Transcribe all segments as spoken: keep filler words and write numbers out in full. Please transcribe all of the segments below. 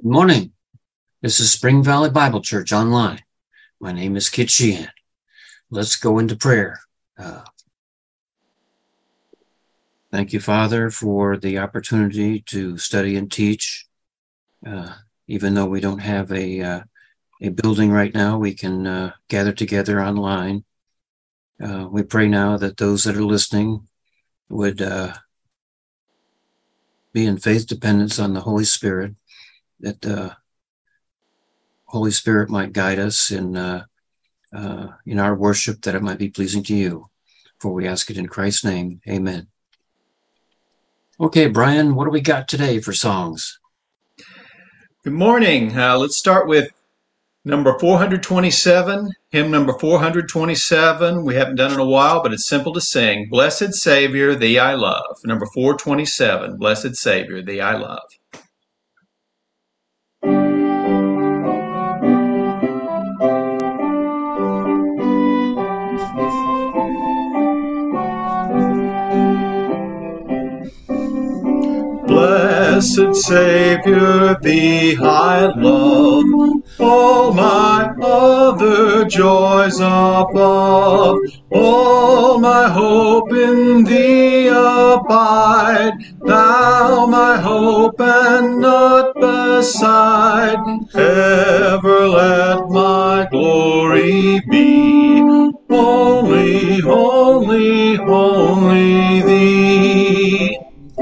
Good morning. This is Spring Valley Bible Church Online. My name is Kit Sheehan. Let's go into prayer. Uh, thank you, Father, for the opportunity to study and teach. Uh, even though we don't have a uh, a building right now, we can uh, gather together online. Uh, we pray now that those that are listening would uh, be in faith dependence on the Holy Spirit, that the Holy Spirit might guide us in uh, uh, in our worship, that it might be pleasing to you. For we ask it in Christ's name. Amen. Okay, Brian, what do we got today for songs? Good morning. Uh, let's start with number four hundred twenty-seven, hymn number four hundred twenty-seven. We haven't done it in a while, but it's simple to sing. Blessed Savior, Thee I love. Number four twenty-seven, Blessed Savior, Thee I love. Blessed Savior, Thee I love, all my other joys above, all my hope in Thee abide, Thou my hope and not beside, ever let my glory be, only, only, only Thee.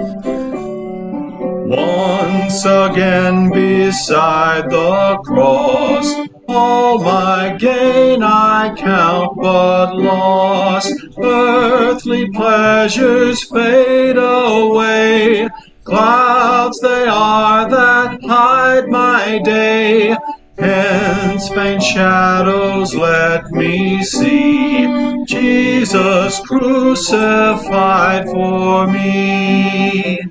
Once again beside the cross, all my gain I count but loss. Earthly pleasures fade away, clouds they are that hide my day. Hence faint shadows let me see, Jesus crucified for me.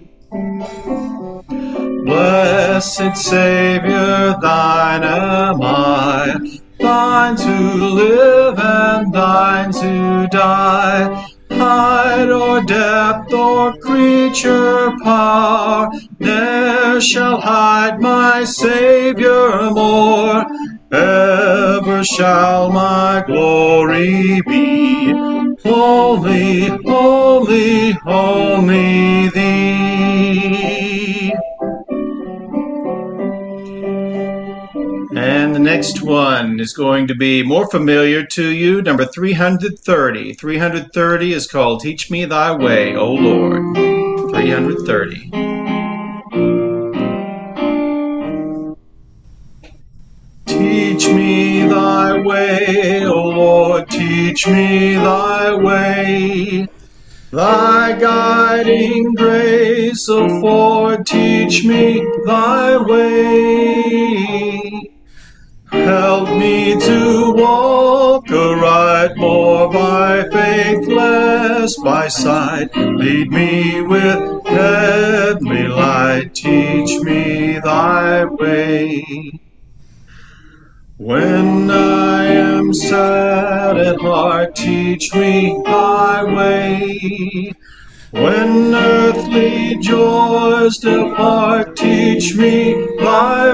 Blessed Savior, Thine am I, Thine to live and Thine to die. Height or depth or creature power ne'er shall hide my Savior more. Ever shall my glory be, only, only, only Thee. And the next one is going to be more familiar to you, number three hundred thirty. three hundred thirty is called Teach Me Thy Way, O Lord. three hundred thirty. Teach me Thy way, O Lord, teach me Thy way. Thy guiding grace afford, teach me Thy way. Help me to walk aright, more by faith, less by sight. Lead me with heavenly light, teach me Thy way. When I am sad at heart, teach me Thy way. When earthly joys depart, teach me Thy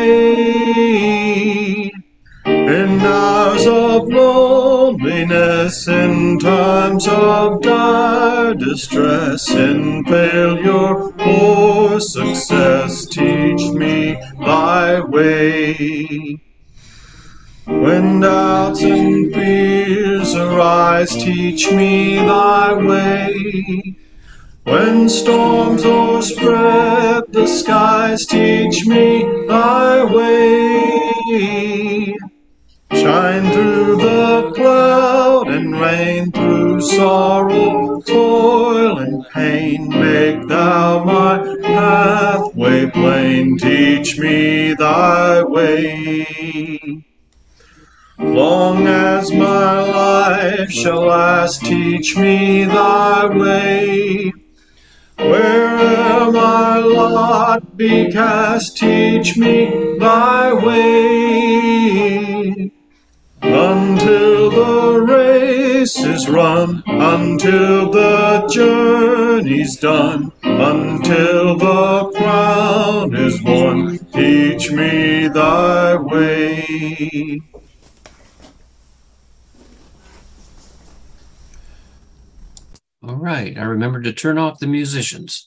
way. In hours of loneliness, in times of dire distress, in failure or success, teach me Thy way. When doubts and fears arise, teach me Thy way. When storms o'erspread the skies, teach me Thy way. Shine through the cloud and rain, through sorrow, toil, and pain. Make Thou my pathway plain, teach me Thy way. Long as my life shall last, teach me Thy way. Where'er my lot be cast, teach me Thy way. Until the race is run, until the journey's done, until the crown is worn. Teach me thy way. All right, I remembered to turn off the musicians.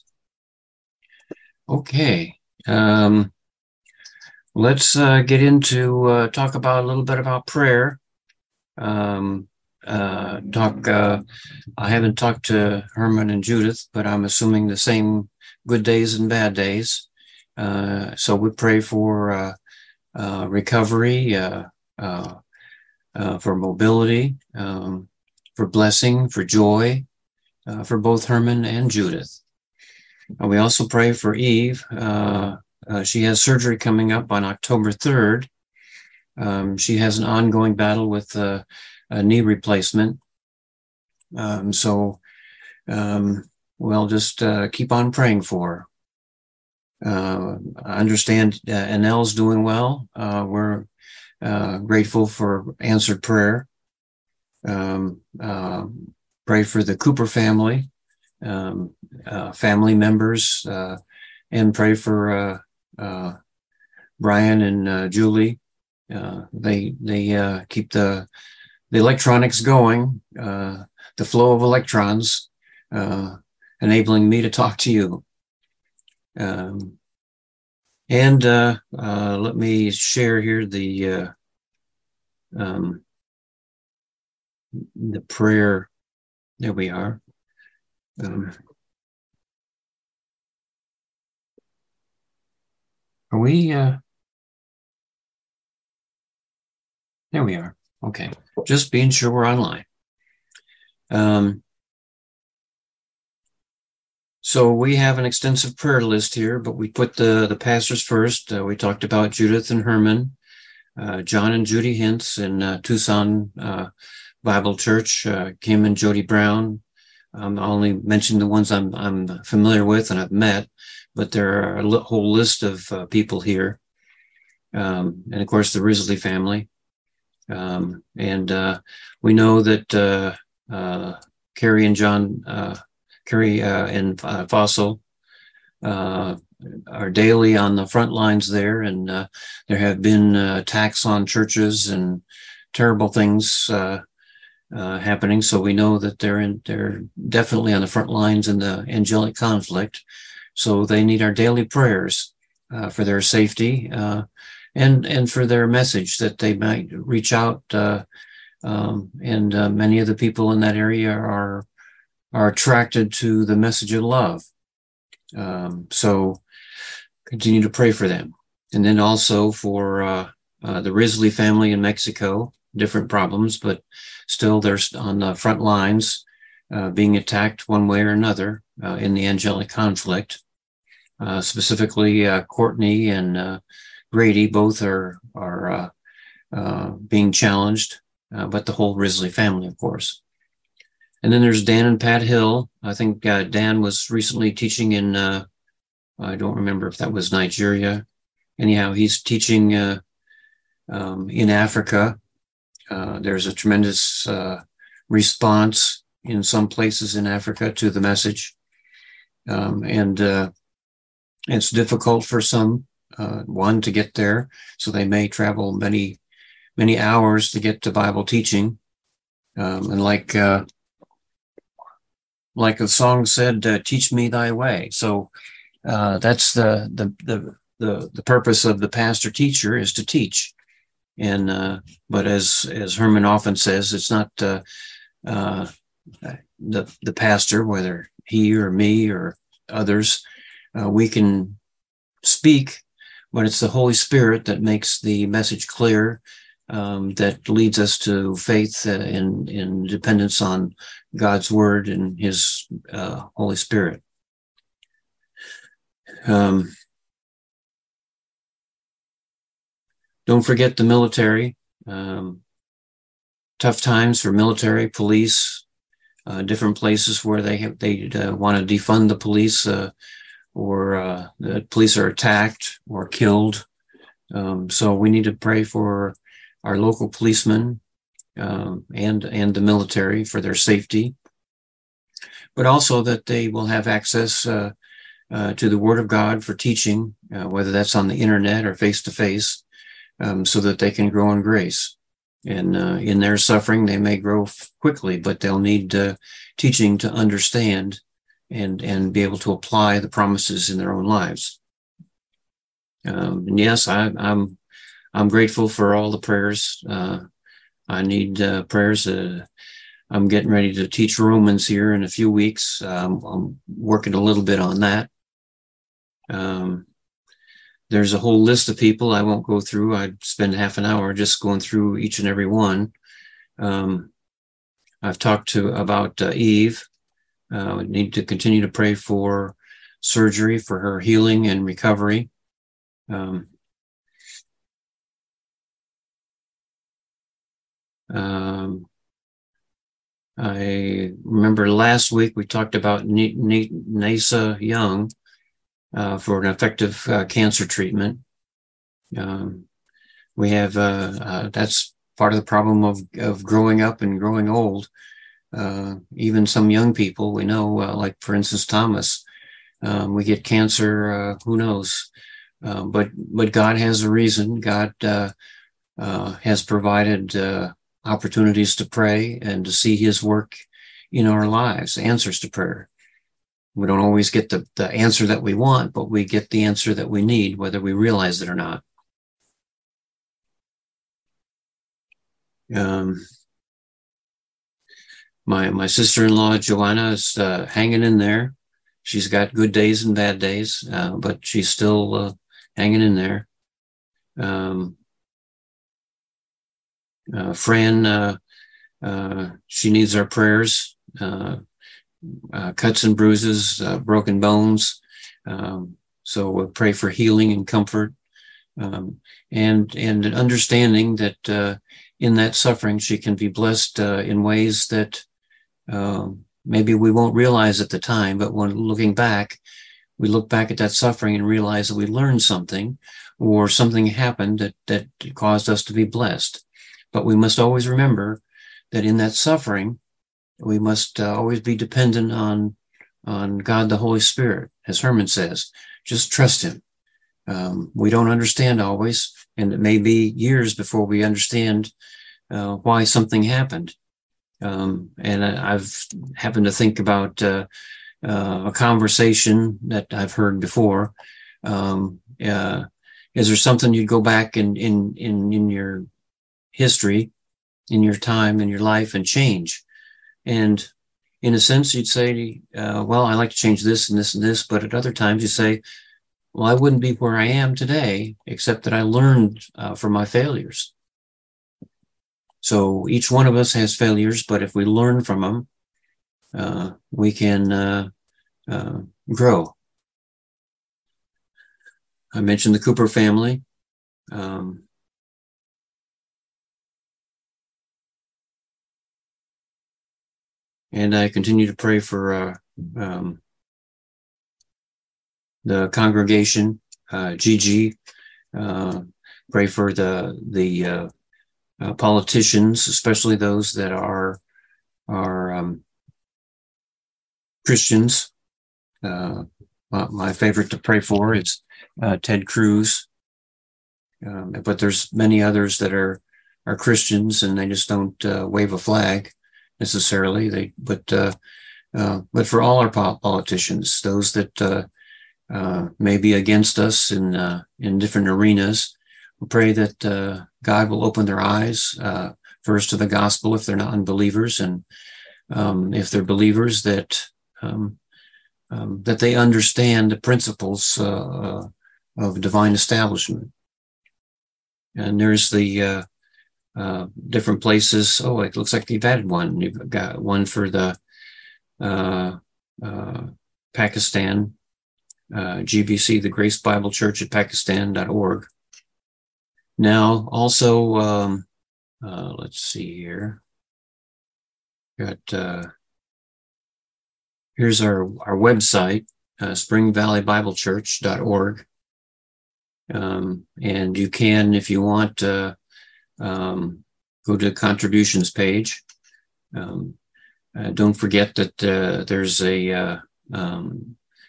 Okay, um, let's uh, get into uh, talk about a little bit about prayer. Um, uh, talk. Uh, I haven't talked to Herman and Judith, but I'm assuming the same good days and bad days. Uh, so we pray for uh, uh, recovery, uh, uh, uh, for mobility, um, for blessing, for joy. Uh, for both Herman and Judith. Uh, we also pray for Eve. Uh, uh, she has surgery coming up on October third. Um, she has an ongoing battle with uh, a knee replacement. Um, so um, we'll just uh, keep on praying for her. Uh, I understand uh, Annelle's doing well. Uh, we're uh, grateful for answered prayer. Um, uh, Pray for the Cooper family, um, uh, family members, uh, and pray for uh, uh, Brian and uh, Julie. Uh, they they uh, keep the the electronics going, uh, the flow of electrons, uh, enabling me to talk to you. Um, and uh, uh, let me share here the uh, um, the prayer. There we are. Um, are we? Uh, there we are. Okay. Just being sure we're online. Um, so we have an extensive prayer list here, but we put the, the pastors first. Uh, we talked about Judith and Herman, uh, John and Judy Hintz in uh, Tucson uh, Bible Church, uh, Kim and Jody Brown. Um, I only mentioned the ones I'm I'm familiar with and I've met, but there are a li- whole list of uh, people here, um, and of course the Risley family. Um, and uh, we know that uh, uh, Carrie and John, uh, Carrie uh, and uh, Fossil uh, are daily on the front lines there, and uh, there have been uh, attacks on churches and terrible things Uh, Uh, happening. So we know that they're in, they're definitely on the front lines in the angelic conflict. So they need our daily prayers uh, for their safety uh, and and for their message, that they might reach out. Uh, um, and uh, many of the people in that area are are attracted to the message of love. Um, so continue to pray for them, and then also for uh, uh, the Risley family in Mexico. Different problems, but still they're on the front lines, uh, being attacked one way or another uh, in the angelic conflict. Uh, specifically, uh, Courtney and uh, Grady both are are uh, uh, being challenged, uh, but the whole Risley family, of course. And then there's Dan and Pat Hill. I think uh, Dan was recently teaching in, uh, I don't remember if that was Nigeria. Anyhow, he's teaching uh, um, in Africa. Uh, there's a tremendous uh, response in some places in Africa to the message. Um, and uh, it's difficult for some, uh, one, to get there. So they may travel many, many hours to get to Bible teaching. Um, and like, uh, like the song said, uh, teach me thy way. So uh, that's the, the, the, the, the purpose of the pastor teacher, is to teach. And uh, but as as Herman often says, it's not uh, uh, the the pastor, whether he or me or others, uh, we can speak, but it's the Holy Spirit that makes the message clear, um, that leads us to faith uh, in in dependence on God's word and His uh, Holy Spirit. Um, Don't forget the military. Um, tough times for military, police, uh, different places where they have, they uh, want to defund the police, uh, or uh, the police are attacked or killed. Um, so we need to pray for our local policemen um, and and the military for their safety, but also that they will have access uh, uh, to the Word of God for teaching, uh, whether that's on the internet or face-to-face, um, so that they can grow in grace. And uh, in their suffering, they may grow f- quickly, but they'll need uh, teaching to understand and, and be able to apply the promises in their own lives. Um, and yes, I, I'm I'm grateful for all the prayers. Uh, I need uh, prayers. Uh, I'm getting ready to teach Romans here in a few weeks. Um, I'm working a little bit on that. Um, there's a whole list of people I won't go through. I'd spend half an hour just going through each and every one. Um, I've talked to about uh, Eve. Uh, we need to continue to pray for surgery, for her healing and recovery. Um, um, I remember last week we talked about N- N- Nasa Young uh, for an effective uh, cancer treatment. Um, we have uh, uh, that's part of the problem of of growing up and growing old. Uh, even some young people we know, uh, like for instance Thomas, um, we get cancer. Uh, who knows? Uh, but but God has a reason. God uh, uh, has provided uh, opportunities to pray and to see His work in our lives, answers to prayer. We don't always get the, the answer that we want, but we get the answer that we need, whether we realize it or not. Um, my my sister-in-law, Joanna, is uh, hanging in there. She's got good days and bad days, uh, but she's still uh, hanging in there. Um, uh, Fran, uh, uh, she needs our prayers. Uh, uh, cuts and bruises, uh, broken bones. Um, so we'll pray for healing and comfort, um, and and understanding that uh, in that suffering she can be blessed uh, in ways that uh, maybe we won't realize at the time, but when looking back, we look back at that suffering and realize that we learned something, or something happened that that caused us to be blessed. But we must always remember that in that suffering, we must uh, always be dependent on on God, the Holy Spirit, as Herman says. Just trust Him. Um, we don't understand always, and it may be years before we understand uh, why something happened. Um, and I, I've happened to think about uh, uh, a conversation that I've heard before. Um, uh, is there something you'd go back in in in in your history, in your time, in your life, and change? And in a sense, you'd say, uh, well, I like to change this and this and this. But at other times you say, well, I wouldn't be where I am today, except that I learned uh, from my failures. So each one of us has failures, but if we learn from them, uh, we can uh, uh, grow. I mentioned the Cooper family. Um, and I continue to pray for uh, um, the congregation, uh, Gigi, uh, pray for the the uh, uh, politicians, especially those that are are um, Christians. Uh, my favorite to pray for is uh, Ted Cruz, um, but there's many others that are are Christians and they just don't uh, wave a flag necessarily. They but uh, uh, but for all our politicians, those that uh, uh, may be against us in uh, in different arenas, we pray that uh, God will open their eyes uh, first to the gospel if they're not unbelievers, and um, if they're believers, that um, um, that they understand the principles uh, of divine establishment. And there's the uh, uh, different places. Oh, it looks like you've added one. You've got one for the uh, uh, Pakistan. Uh, G B C, the Grace Bible Church at Pakistan dot org. Now, also, um, uh, let's see here. Got uh, here's our our website, uh, Spring Valley Bible Church dot org, um, and you can, if you want, uh, um, go to the contributions page. Um, uh, don't forget that uh, there's a uh, um,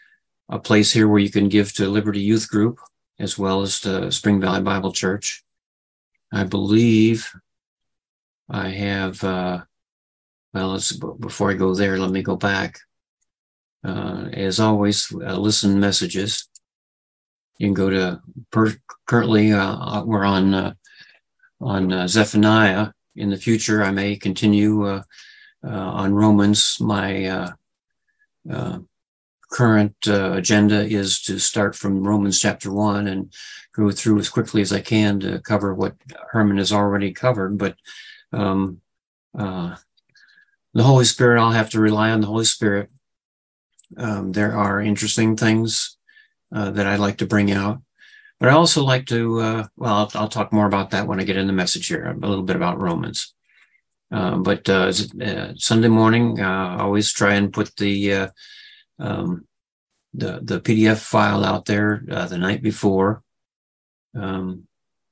a place here where you can give to Liberty Youth Group as well as to Spring Valley Bible Church. I believe I have, uh, well, let's, before I go there, let me go back. Uh, as always, uh, listen messages. You can go to, per, currently uh, we're on, uh, on uh, Zephaniah. In the future, I may continue uh, uh, on Romans. My uh, uh, current uh, agenda is to start from Romans chapter one and go through as quickly as I can to cover what Herman has already covered. But um, uh, the Holy Spirit, I'll have to rely on the Holy Spirit. Um, there are interesting things uh, that I'd like to bring out. But I also like to, uh, well, I'll, I'll talk more about that when I get in the message here, a little bit about Romans. Uh, but uh, uh, Sunday morning, uh, I always try and put the uh, um, the the P D F file out there uh, the night before. Um,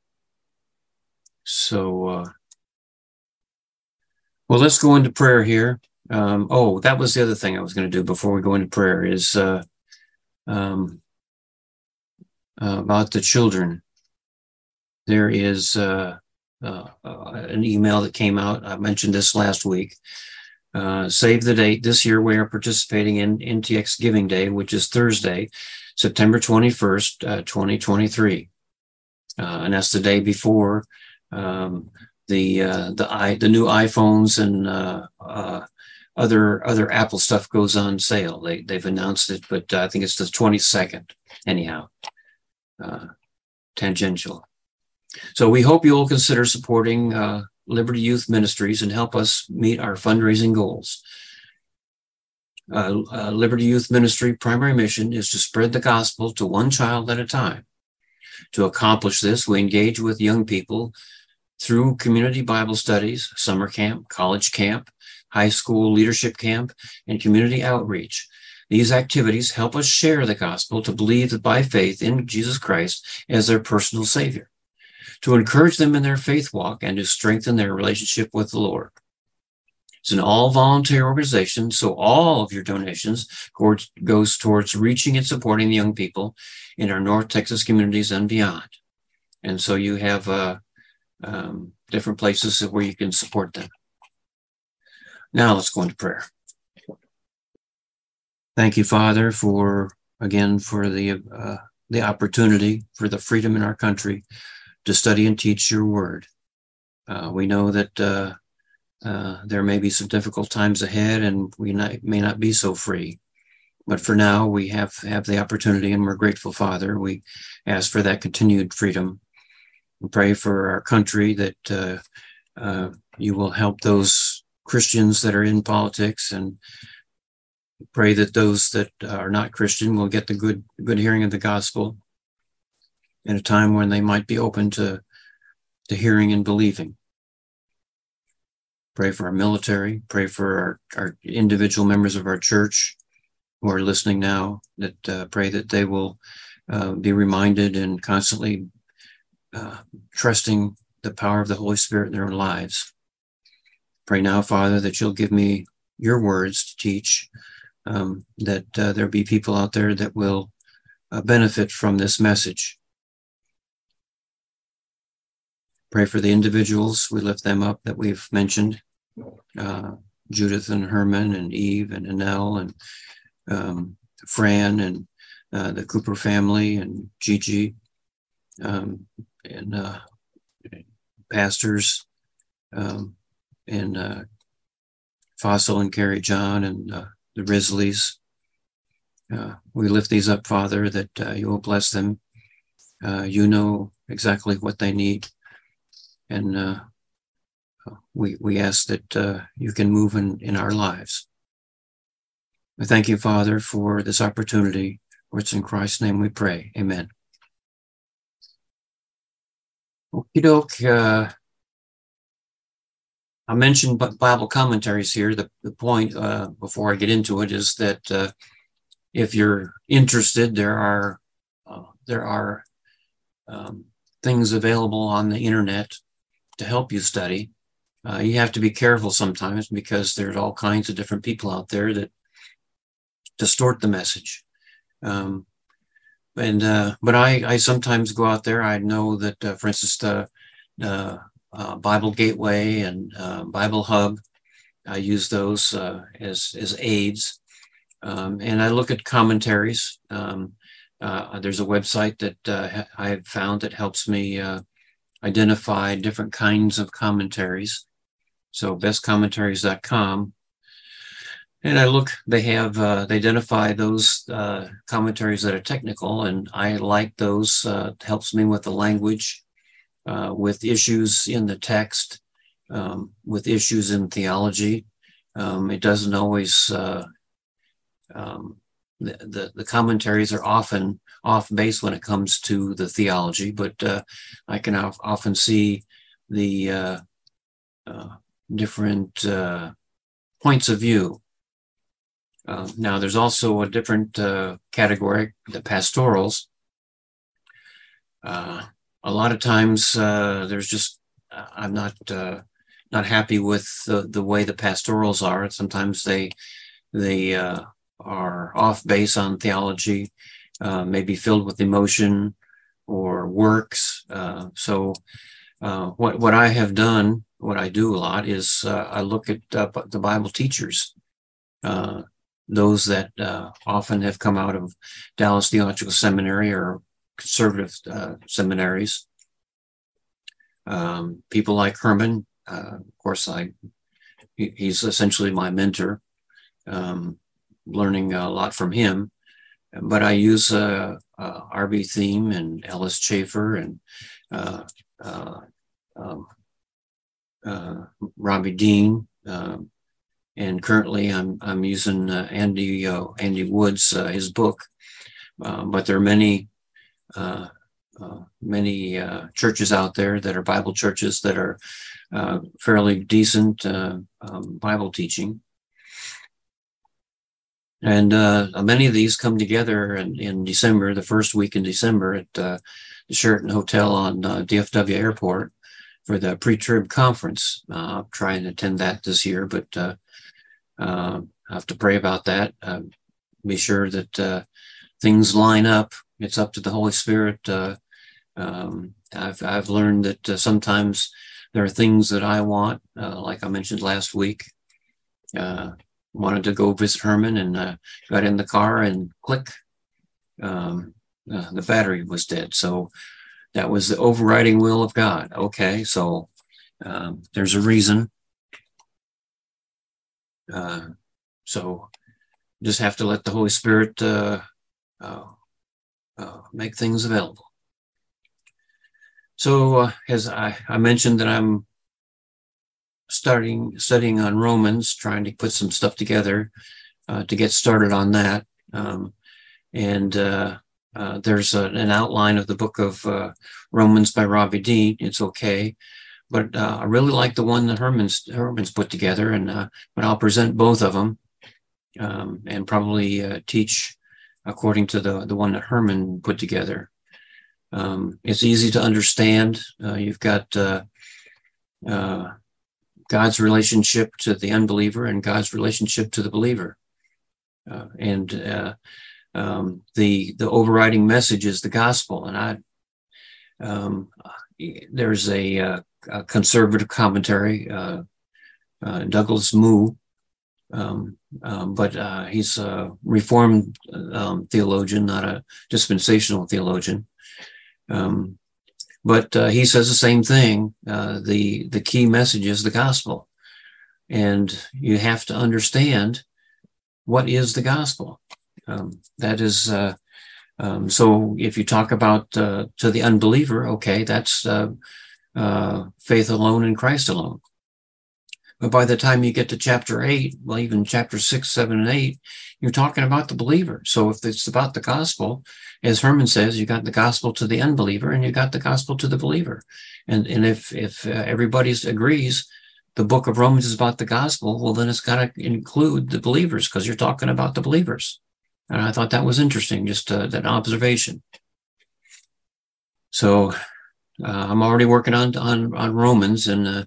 so, uh, well, let's go into prayer here. Um, oh, that was the other thing I was going to do before we go into prayer is uh, um, uh, about the children. There is uh, uh, uh, an email that came out. I mentioned this last week. Uh, save the date. This year we are participating in N T X Giving Day, which is Thursday, September twenty-first, uh, twenty twenty-three. Uh, and that's the day before um, the uh, the i the new iPhones and uh, uh, other other Apple stuff goes on sale. They they've announced it, but uh, I think it's the twenty-second. Anyhow, uh, tangential. So we hope you'll consider supporting uh, Liberty Youth Ministries and help us meet our fundraising goals. Uh, uh, Liberty Youth Ministry primary mission is to spread the gospel to one child at a time. To accomplish this, we engage with young people through community Bible studies, summer camp, college camp, high school leadership camp, and community outreach. These activities help us share the gospel to believe that by faith in Jesus Christ as their personal Savior, to encourage them in their faith walk and to strengthen their relationship with the Lord. It's an all-volunteer organization, so all of your donations goes towards reaching and supporting the young people in our North Texas communities and beyond. And so you have uh, um, different places where you can support them. Now let's go into prayer. Thank you, Father, for, again, for the uh, the opportunity, for the freedom in our country to study and teach your word. Uh, we know that uh, uh, there may be some difficult times ahead and we not, may not be so free. But for now, we have, have the opportunity and we're grateful, Father. We ask for that continued freedom. We pray for our country that uh, uh, you will help those Christians that are in politics, and pray that those that are not Christian will get the good, good hearing of the gospel in a time when they might be open to, to hearing and believing. Pray for our military, pray for our, our individual members of our church who are listening now, that uh, pray that they will uh, be reminded and constantly uh, trusting the power of the Holy Spirit in their lives. Pray now, Father, that you'll give me your words to teach, um, that uh, there'll be people out there that will uh, benefit from this message. Pray for the individuals. We lift them up that we've mentioned, uh, Judith and Herman and Eve and Anel and um, Fran and uh, the Cooper family and Gigi um, and uh, pastors um, and uh, Fossil and Carrie John and uh, the Risleys. Uh, we lift these up, Father, that uh, you will bless them. Uh, you know exactly what they need. And uh, we we ask that uh, you can move in, in our lives. I thank you, Father, for this opportunity. For it's in Christ's name we pray. Amen. Okie doke. Uh, I mentioned Bible commentaries here. The, the point, uh, before I get into it, is that uh, if you're interested, there are uh, there are um, things available on the internet to help you study. Uh, you have to be careful sometimes because there's all kinds of different people out there that distort the message. Um, and uh, but I, I sometimes go out there. I know that, uh, for instance, the uh, uh, Bible Gateway and uh, Bible Hub, I use those uh, as as aids, um, and I look at commentaries. Um, uh, there's a website that uh, I have found that helps me uh, identify different kinds of commentaries. So best commentaries dot com. And I look, they have, uh, they identify those uh, commentaries that are technical, and I like those. Uh, it helps me with the language, uh, with issues in the text, um, with issues in theology. Um, it doesn't always, uh, um, the, the, the commentaries are often off base when it comes to the theology, but uh, I can of, often see the uh, uh, different uh, points of view. Uh, now, there's also a different uh, category, the pastorals. Uh, a lot of times, uh, there's just uh, I'm not uh, not happy with the, the way the pastorals are. Sometimes they they uh, are off base on theology, uh, maybe filled with emotion or works. Uh, so, uh, what what I have done, what I do a lot is uh, I look at uh, the Bible teachers. Uh, those that uh, often have come out of Dallas Theological Seminary or conservative uh, seminaries. Um, people like Herman, uh, of course, I he, he's essentially my mentor, um, learning a lot from him. But I use uh, uh, R B Thiem and Ellis Chafer and uh, uh, um, uh, Robbie Dean. Um, And currently, I'm I'm using uh, Andy uh, Andy Wood's uh, his book, uh, but there are many uh, uh, many uh, churches out there that are Bible churches that are uh, fairly decent uh, um, Bible teaching, and uh, many of these come together in, in December, the first week in December at uh, the Sheraton Hotel on uh, D F W Airport for the pre-trib conference. Uh, I'm trying to attend that this year, but uh, Uh, I have to pray about that. Uh, be sure that uh, things line up. It's up to the Holy Spirit. Uh, um, I've I've learned that uh, sometimes there are things that I want, uh, like I mentioned last week. Uh, wanted to go visit Herman and uh, got in the car and click, um, uh, the battery was dead. So that was the overriding will of God. Okay, so um, there's a reason. Uh, so just have to let the Holy Spirit uh, uh, uh, make things available. So uh, as I, I mentioned that I'm starting studying on Romans, trying to put some stuff together uh, to get started on that. Um, and uh, uh, there's a, an outline of the book of uh, Romans by Robbie Dean. It's okay. But uh, I really like the one that Herman's, Herman's put together, and uh, but I'll present both of them um, and probably uh, teach according to the, the one that Herman put together. Um, it's easy to understand. Uh, you've got uh, uh, God's relationship to the unbeliever and God's relationship to the believer. Uh, and uh, um, the the overriding message is the gospel. And I um, there's a uh, a conservative commentary, uh, uh, Douglas Moo, um, um, but uh, he's a Reformed um, theologian, not a dispensational theologian. Um, but uh, he says the same thing. Uh, the the key message is the gospel, and you have to understand what is the gospel. Um, that is. Uh, um, so if you talk about uh, to the unbeliever, okay, that's uh, Uh, faith alone in Christ alone. But by the time you get to chapter eight, well, even chapter six, seven, and eight, you're talking about the believer. So if it's about the gospel, as Herman says, you got the gospel to the unbeliever and you got the gospel to the believer. And and if if uh, everybody agrees the book of Romans is about the gospel, well, then it's got to include the believers because you're talking about the believers. And I thought that was interesting, just uh, that observation. So Uh, I'm already working on on on Romans, and uh,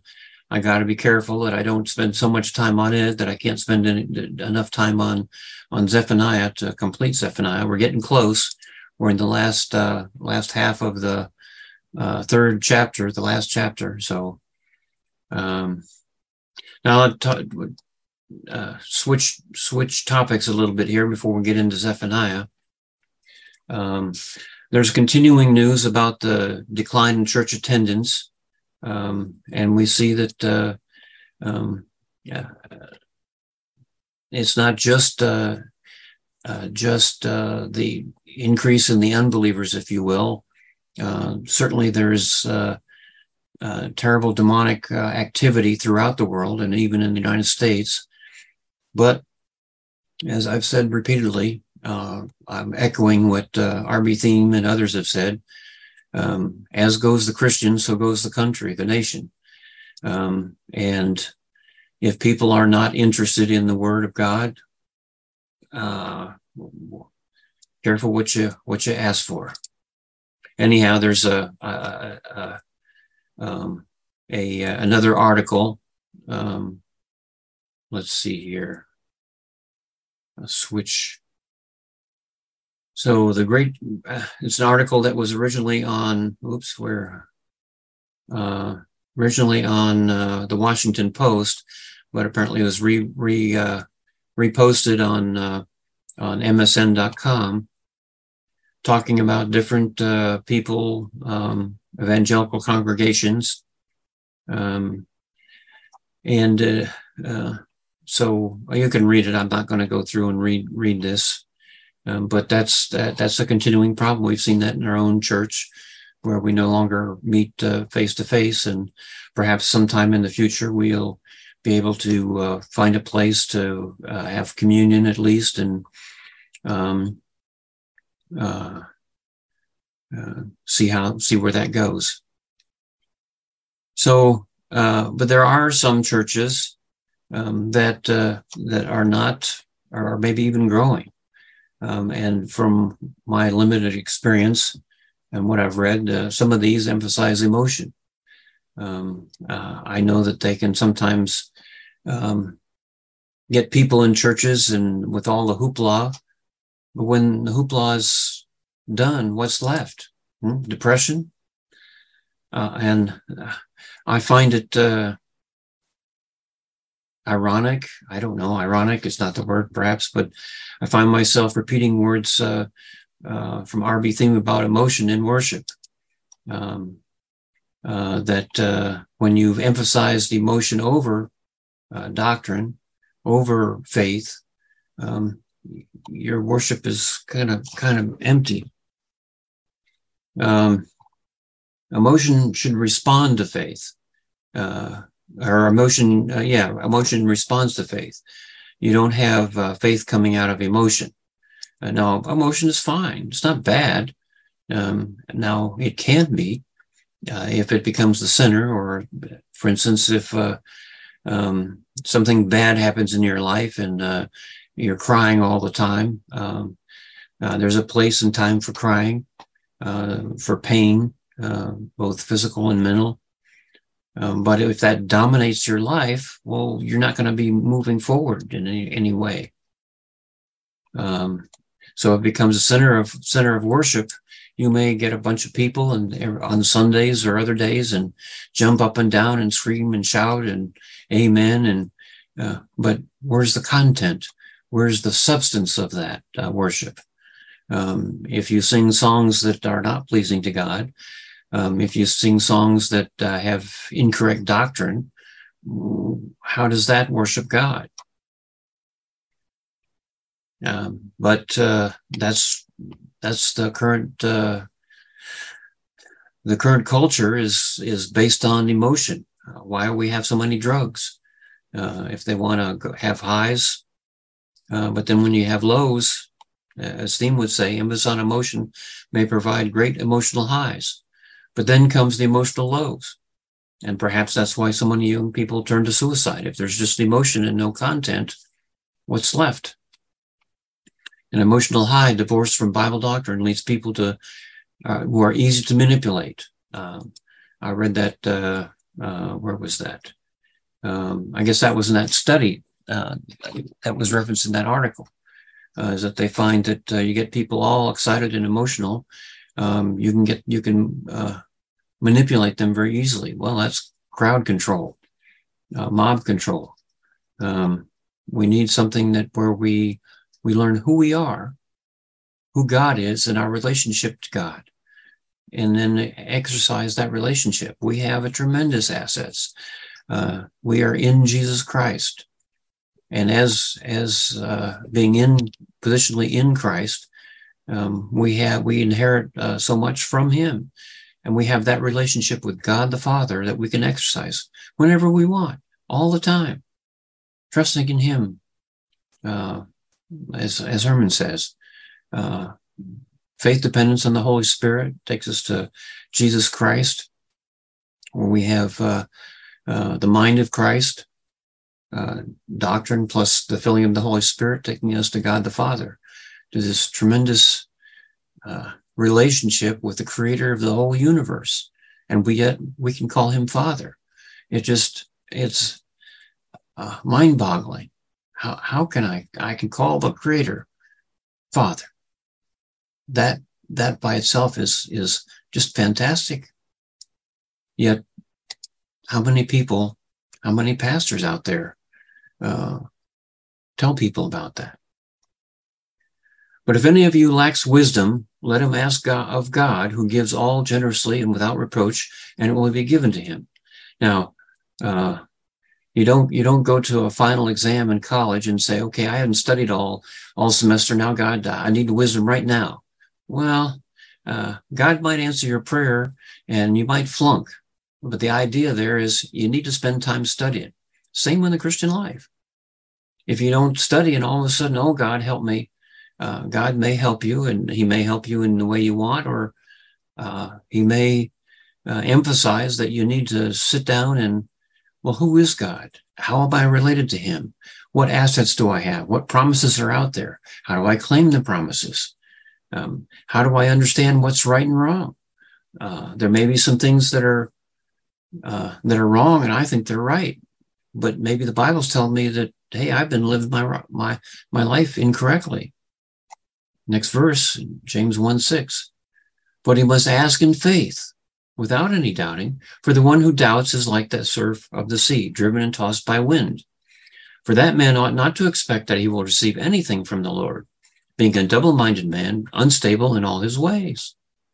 I got to be careful that I don't spend so much time on it that I can't spend any, enough time on on Zephaniah to complete Zephaniah. We're getting close. We're in the last uh, last half of the uh, third chapter, the last chapter. So um, now I'll t- uh, switch switch topics a little bit here before we get into Zephaniah. Um, there's continuing news about the decline in church attendance. Um, and we see that uh, um, yeah, it's not just uh, uh, just uh, the increase in the unbelievers, if you will. Uh, certainly, there's uh, uh, terrible demonic uh, activity throughout the world, and even in the United States. But as I've said repeatedly, uh, I'm echoing what uh, R B Thiem and others have said. Um, as goes the Christian, so goes the country, the nation. Um, and if people are not interested in the Word of God, uh, careful what you what you ask for. Anyhow, there's a a, a, um, a another article. Um, let's see here. I'll switch. So the great, uh, it's an article that was originally on, oops, where, uh, originally on uh, the Washington Post, but apparently it was re, re uh, reposted on uh, on M S N dot com, talking about different uh, people, um, evangelical congregations, um, and uh, uh, so you can read it. I'm not going to go through and read read this. Um, but that's that, that's a continuing problem. We've seen that in our own church, where we no longer meet uh, face to face, and perhaps sometime in the future we'll be able to uh, find a place to uh, have communion at least, and um, uh, uh, see how see where that goes. So, uh, but there are some churches um, that uh, that are not, or maybe even growing. Um, and from my limited experience and what I've read, uh, some of these emphasize emotion. Um, uh, I know that they can sometimes um, get people in churches and with all the hoopla, but when the hoopla is done, what's left? Hmm? Depression? Uh, and I find it uh, ironic. I don't know. Ironic is not the word, perhaps, but I find myself repeating words uh, uh, from R B Thiem about emotion in worship. Um, uh, that uh, when you've emphasized emotion over uh, doctrine, over faith, um, your worship is kind of kind of empty. Um, emotion should respond to faith. Uh, Or emotion, uh, yeah, emotion responds to faith. You don't have uh, faith coming out of emotion. Uh, no, emotion is fine. It's not bad. Um, now, it can be uh, if it becomes the center, or, for instance, if uh, um, something bad happens in your life and uh, you're crying all the time. Um, uh, there's a place and time for crying, uh, for pain, uh, both physical and mental. Um, but if that dominates your life, well, you're not going to be moving forward in any, any way. Um, so it becomes a center of center of worship. You may get a bunch of people and on Sundays or other days and jump up and down and scream and shout and amen. And uh, but where's the content? Where's the substance of that uh, worship? Um, if you sing songs that are not pleasing to God, Um, if you sing songs that uh, have incorrect doctrine, how does that worship God? Um, but uh, that's that's the current uh, the current culture is is based on emotion. Uh, why do we have so many drugs? Uh, if they want to have highs, uh, but then when you have lows, as Thiem would say, emphasis on emotion may provide great emotional highs. But then comes the emotional lows. And perhaps that's why so many young people turn to suicide. If there's just emotion and no content, what's left? An emotional high divorced from Bible doctrine leads people to uh, who are easy to manipulate. Um, I read that, uh, uh, where was that? Um, I guess that was in that study uh, that was referenced in that article, uh, is that they find that uh, you get people all excited and emotional. Um, you can get, you can uh, manipulate them very easily. Well, that's crowd control, uh, mob control. Um, we need something that where we, we learn who we are, who God is, and our relationship to God, and then exercise that relationship. We have a tremendous assets. Uh, we are in Jesus Christ. And as, as, uh, being in, positionally in Christ, um, we have, we inherit, uh, so much from him. And we have that relationship with God the Father that we can exercise whenever we want, all the time, trusting in him. Uh, as, as Herman says, uh, faith dependence on the Holy Spirit takes us to Jesus Christ, where we have, uh, uh, the mind of Christ, uh, doctrine plus the filling of the Holy Spirit, taking us to God the Father, to this tremendous, uh, relationship with the creator of the whole universe. And we yet, we can call him Father. It just, it's uh, mind boggling. How, how can I, I can call the creator Father? That, that by itself is, is just fantastic. Yet, how many people, how many pastors out there, uh, tell people about that? But if any of you lacks wisdom, let him ask God, of God, who gives all generously and without reproach, and it will be given to him. Now, uh, you don't, you don't go to a final exam in college and say, okay, I haven't studied all, all semester. Now, God, I need wisdom right now. Well, uh, God might answer your prayer and you might flunk. But the idea there is you need to spend time studying. Same in the Christian life. If you don't study and all of a sudden, oh, God, help me. Uh, God may help you, and he may help you in the way you want, or uh, he may uh, emphasize that you need to sit down and, well, who is God? How am I related to him? What assets do I have? What promises are out there? How do I claim the promises? Um, how do I understand what's right and wrong? Uh, there may be some things that are uh, that are wrong, and I think they're right, but maybe the Bible's telling me that, hey, I've been living my my my life incorrectly. Next verse, James one six. But he must ask in faith, without any doubting, for the one who doubts is like that surf of the sea, driven and tossed by wind. For that man ought not to expect that he will receive anything from the Lord, being a double-minded man, unstable in all his ways.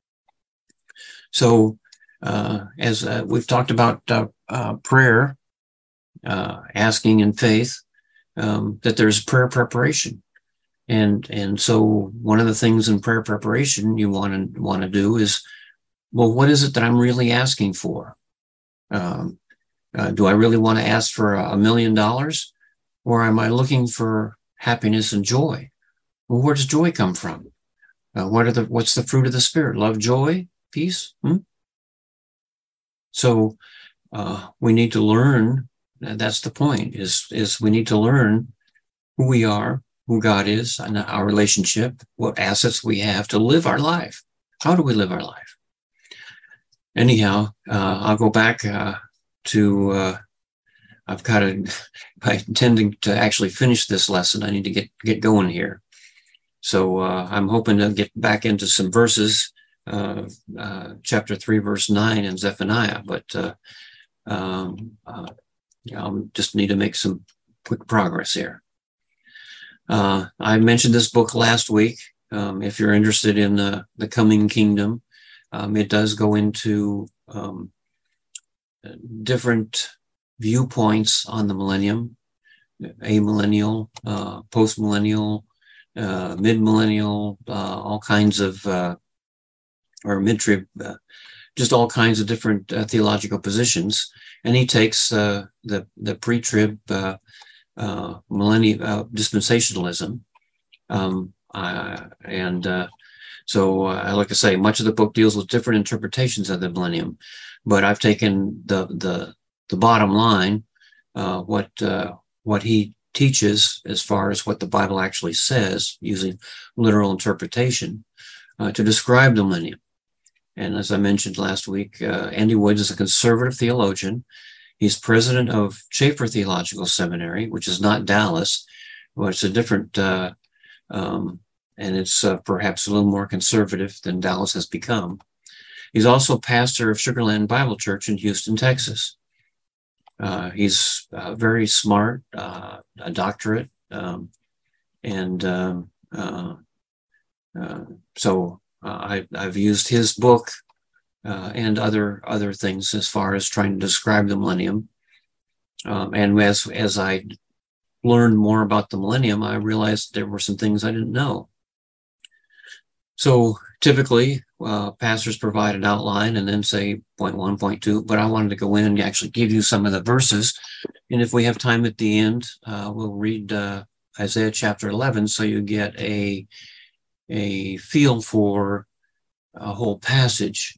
So, uh, as uh, we've talked about uh, uh, prayer, uh, asking in faith, um, that there's prayer preparation. And, and so one of the things in prayer preparation you want to, want to do is, well, what is it that I'm really asking for? Um, uh, do I really want to ask for a million dollars, or am I looking for happiness and joy? Well, where does joy come from? Uh, what are the, what's the fruit of the Spirit? Love, joy, peace. Hmm? So, uh, we need to learn. That's the point, is, is we need to learn who we are, who God is, and our relationship, what assets we have to live our life. How do we live our life? Anyhow, uh, I'll go back uh, to, uh, I've got to, I'm intending to actually finish this lesson. I need to get, get going here. So uh, I'm hoping to get back into some verses, uh, uh, chapter three, verse nine in Zephaniah, but uh, um, uh, I'll just need to make some quick progress here. Uh, I mentioned this book last week. Um, if you're interested in the, the coming kingdom, um, it does go into um, different viewpoints on the millennium, amillennial, uh, post-millennial, uh, mid-millennial, uh, all kinds of, uh, or mid-trib, uh, just all kinds of different uh, theological positions. And he takes uh, the, the pre-trib uh, uh, millennium, uh, dispensationalism. Um, uh, and uh, so, uh, like I say, much of the book deals with different interpretations of the millennium, but I've taken the, the, the bottom line, uh, what, uh, what he teaches as far as what the Bible actually says, using literal interpretation, uh, to describe the millennium. And as I mentioned last week, uh, Andy Woods is a conservative theologian. He's president of Chafer Theological Seminary, which is not Dallas, well, it's a different, uh, um, and it's uh, perhaps a little more conservative than Dallas has become. He's also pastor of Sugarland Bible Church in Houston, Texas. Uh, he's uh, very smart, uh, a doctorate, um, and um, uh, uh, so uh, I, I've used his book uh, and other other things as far as trying to describe the millennium. Um, and as as I learned more about the millennium, I realized there were some things I didn't know. So typically, uh, pastors provide an outline and then say point one, point two, but I wanted to go in and actually give you some of the verses. And if we have time at the end, uh, we'll read uh, Isaiah chapter eleven, so you get a, a feel for a whole passage.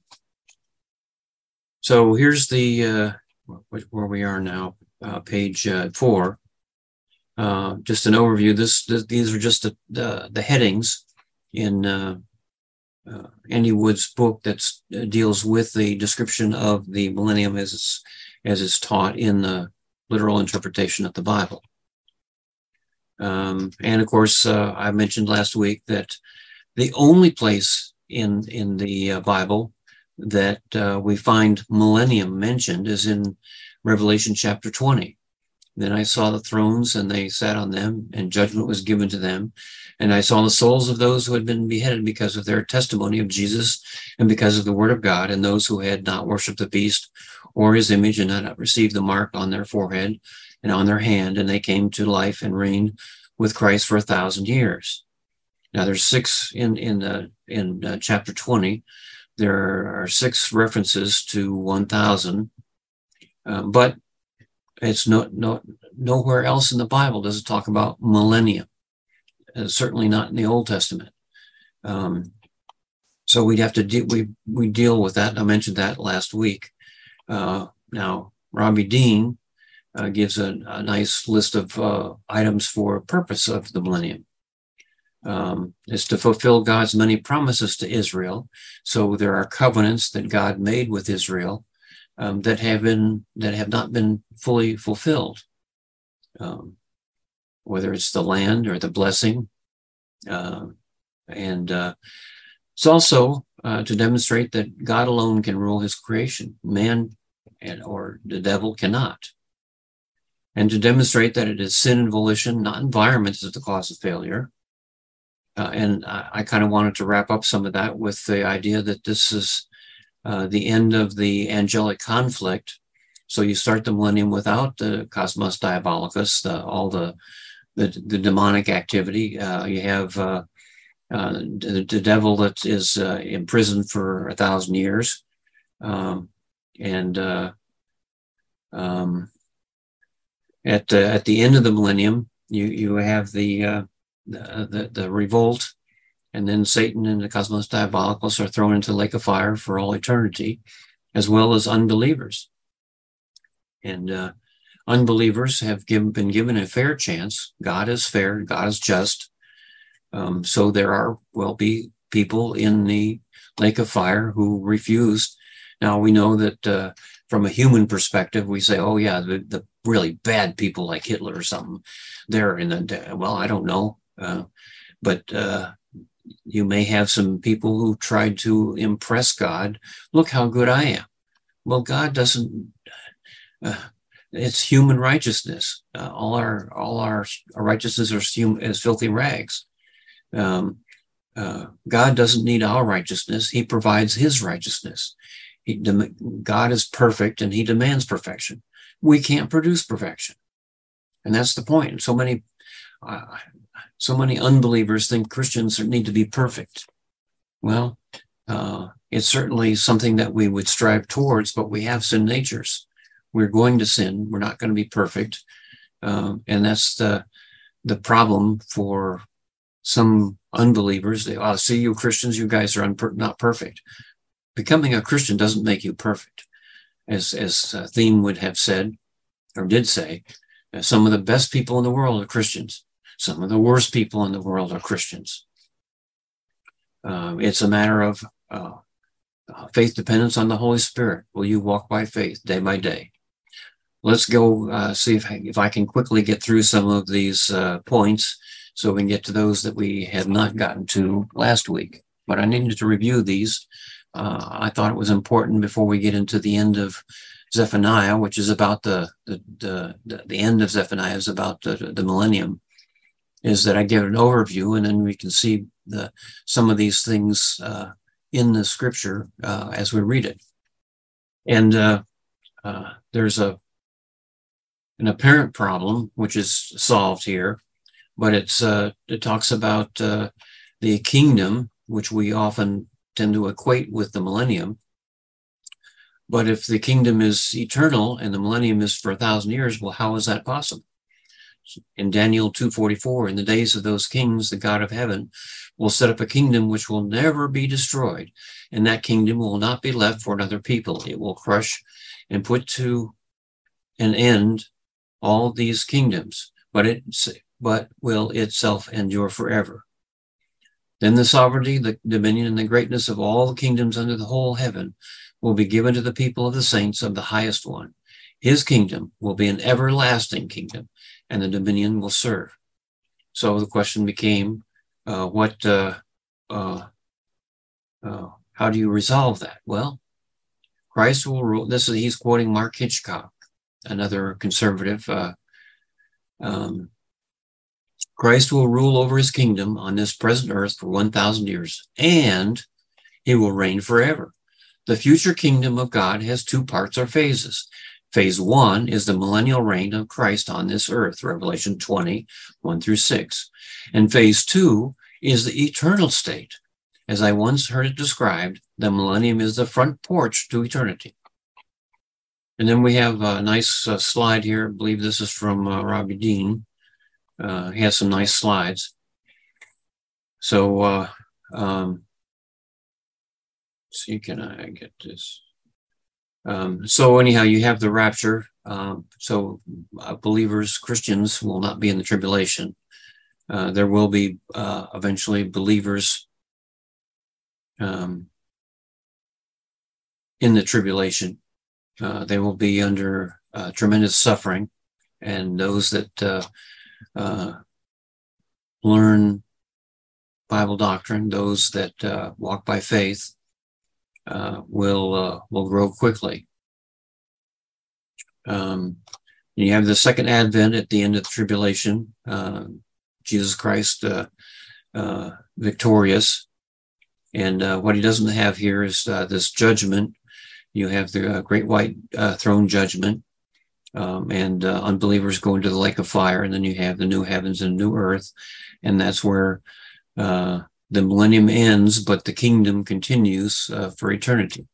So here's the, uh, where we are now, uh, page uh, four. Uh, just an overview. This, this These are just the, the, the headings in uh, uh, Andy Wood's book that uh, deals with the description of the millennium as it's, as it's taught in the literal interpretation of the Bible. Um, and of course, uh, I mentioned last week that the only place in in the uh, Bible that uh, we find millennium mentioned is in Revelation chapter twenty. Then I saw the thrones, and they sat on them, and judgment was given to them. And I saw the souls of those who had been beheaded because of their testimony of Jesus and because of the word of God, and those who had not worshipped the beast or his image and had not received the mark on their forehead and on their hand, and they came to life and reigned with Christ for a thousand years. Now there's six in in uh, in uh, chapter twenty. There are six references to one thousand, uh, but it's no, no, nowhere else in the Bible does it talk about millennium. Uh, certainly not in the Old Testament. Um, so we'd have to deal, we, we deal with that. I mentioned that last week. Uh, now, Robbie Dean uh, gives a, a nice list of uh, items for purpose of the millennium. Um, is to fulfill God's many promises to Israel. So there are covenants that God made with Israel Um, that have been that have not been fully fulfilled, um, whether it's the land or the blessing, uh, and uh, it's also uh, to demonstrate that God alone can rule His creation, man and or the devil cannot, and to demonstrate that it is sin and volition, not environment, is the cause of failure. Uh, and I, I kind of wanted to wrap up some of that with the idea that this is Uh, the end of the angelic conflict. So you start the millennium without the cosmos diabolicus, the, all the, the the demonic activity. Uh, you have uh, uh, the, the devil that is uh, imprisoned for a thousand years, um, and uh, um, at uh, at the end of the millennium, you you have the uh, the, the the revolt. And then Satan and the cosmos diabolicus are thrown into the lake of fire for all eternity, as well as unbelievers. And uh, unbelievers have given, been given a fair chance. God is fair, God is just. Um, so there are, will be people in the lake of fire who refused. Now we know that uh, from a human perspective, we say, oh yeah, the, the really bad people like Hitler or something, they're in the, well, I don't know. Uh, but uh, you may have some people who tried to impress God. Look how good I am. Well, God doesn't, uh, it's human righteousness. Uh, all our, all our, our righteousness are hum, as filthy rags. Um, uh, God doesn't need our righteousness. He provides his righteousness. He, God is perfect and he demands perfection. We can't produce perfection. And that's the point. So many, uh, So many unbelievers think Christians need to be perfect. Well, uh, it's certainly something that we would strive towards, but we have sin natures. We're going to sin. We're not going to be perfect. Um, and that's the the problem for some unbelievers. They, oh, see, you Christians, you guys are unper- not perfect. Becoming a Christian doesn't make you perfect. As, as uh, Theme would have said, or did say, uh, some of the best people in the world are Christians. Some of the worst people in the world are Christians. Uh, it's a matter of uh, faith dependence on the Holy Spirit. Will you walk by faith day by day? let's go uh, see if I, if I can quickly get through some of these uh, points so we can get to those that we had not gotten to last week. But I needed to review these. Uh, I thought it was important before we get into the end of Zephaniah, which is about the the the, the end of Zephaniah is about the, the millennium, is that I give an overview, and then we can see the some of these things uh, in the scripture uh, as we read it. And uh, uh, there's a an apparent problem which is solved here, but it's uh, it talks about uh, the kingdom, which we often tend to equate with the millennium. But if the kingdom is eternal and the millennium is for a thousand years, well, how is that possible? In Daniel two forty-four, in the days of those kings, the God of heaven will set up a kingdom which will never be destroyed, and that kingdom will not be left for another people. It will crush and put to an end all these kingdoms, but it but will itself endure forever. Then the sovereignty, the dominion, and the greatness of all the kingdoms under the whole heaven will be given to the people of the saints of the highest one. His kingdom will be an everlasting kingdom, and the dominion will serve. So the question became, uh, what, uh, uh, uh, how do you resolve that? Well, Christ will rule. This is, he's quoting Mark Hitchcock, another conservative. Uh, um, Christ will rule over his kingdom on this present earth for one thousand years, and he will reign forever. The future kingdom of God has two parts or phases. Phase one is the millennial reign of Christ on this earth, Revelation twenty, one through six. And phase two is the eternal state. As I once heard it described, the millennium is the front porch to eternity. And then we have a nice uh, slide here. I believe this is from uh, Robbie Dean. Uh, he has some nice slides. So, uh, um, see, can I get this? Um, so anyhow, you have the rapture. Um, so uh, believers, Christians will not be in the tribulation. Uh, there will be uh, eventually believers um, in the tribulation. Uh, they will be under uh, tremendous suffering, and those that uh, uh, learn Bible doctrine, those that uh, walk by faith, uh, will uh, will grow quickly. Um, you have the second advent at the end of the tribulation. Uh, Jesus Christ uh, uh, victorious, and uh, what he doesn't have here is uh, this judgment. You have the uh, great white uh, throne judgment, um, and uh, unbelievers go into the lake of fire, and then you have the new heavens and new earth, and that's where uh, the millennium ends, but the kingdom continues uh, for eternity.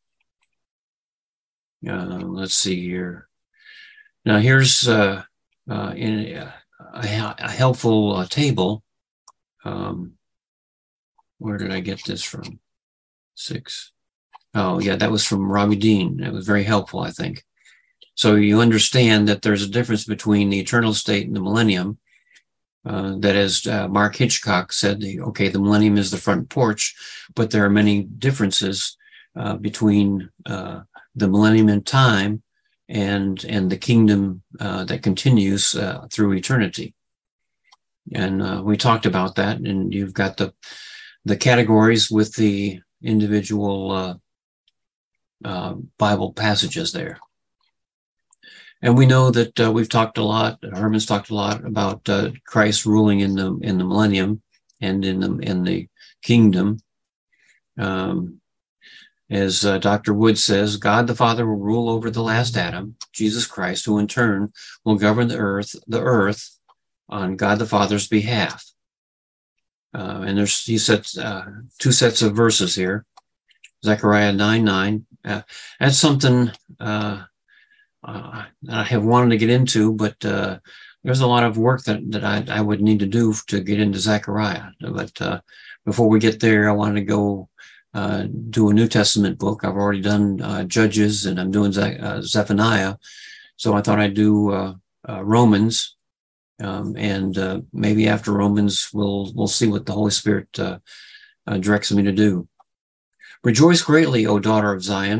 Uh, let's see here. Now here's uh, uh, in a, a, a helpful uh, table. Um, where did I get this from? Six. Oh, yeah, that was from Robbie Dean. That was very helpful, I think. So you understand that there's a difference between the eternal state and the millennium. Uh, that as uh, Mark Hitchcock said, the, okay, the millennium is the front porch, but there are many differences uh, between uh, the millennium in time and and the kingdom uh, that continues uh, through eternity. And uh, we talked about that, and you've got the the categories with the individual uh, uh, Bible passages there. And we know that uh, we've talked a lot, Herman's talked a lot about uh, Christ ruling in the in the millennium and in the in the kingdom. Um, as uh, Doctor Wood says, God the Father will rule over the last Adam, Jesus Christ, who in turn will govern the earth, the earth on God the Father's behalf. Uh, and there's he sets uh, two sets of verses here. Zechariah nine nine. Uh, that's something. Uh, Uh, I have wanted to get into, but uh, there's a lot of work that, that I, I would need to do to get into Zechariah. But uh, before we get there, I wanted to go uh, do a New Testament book. I've already done uh, Judges, and I'm doing Ze- uh, Zephaniah. So I thought I'd do uh, uh, Romans, um, and uh, maybe after Romans, we'll we'll see what the Holy Spirit uh, uh, directs me to do. Rejoice greatly, O daughter of Zion.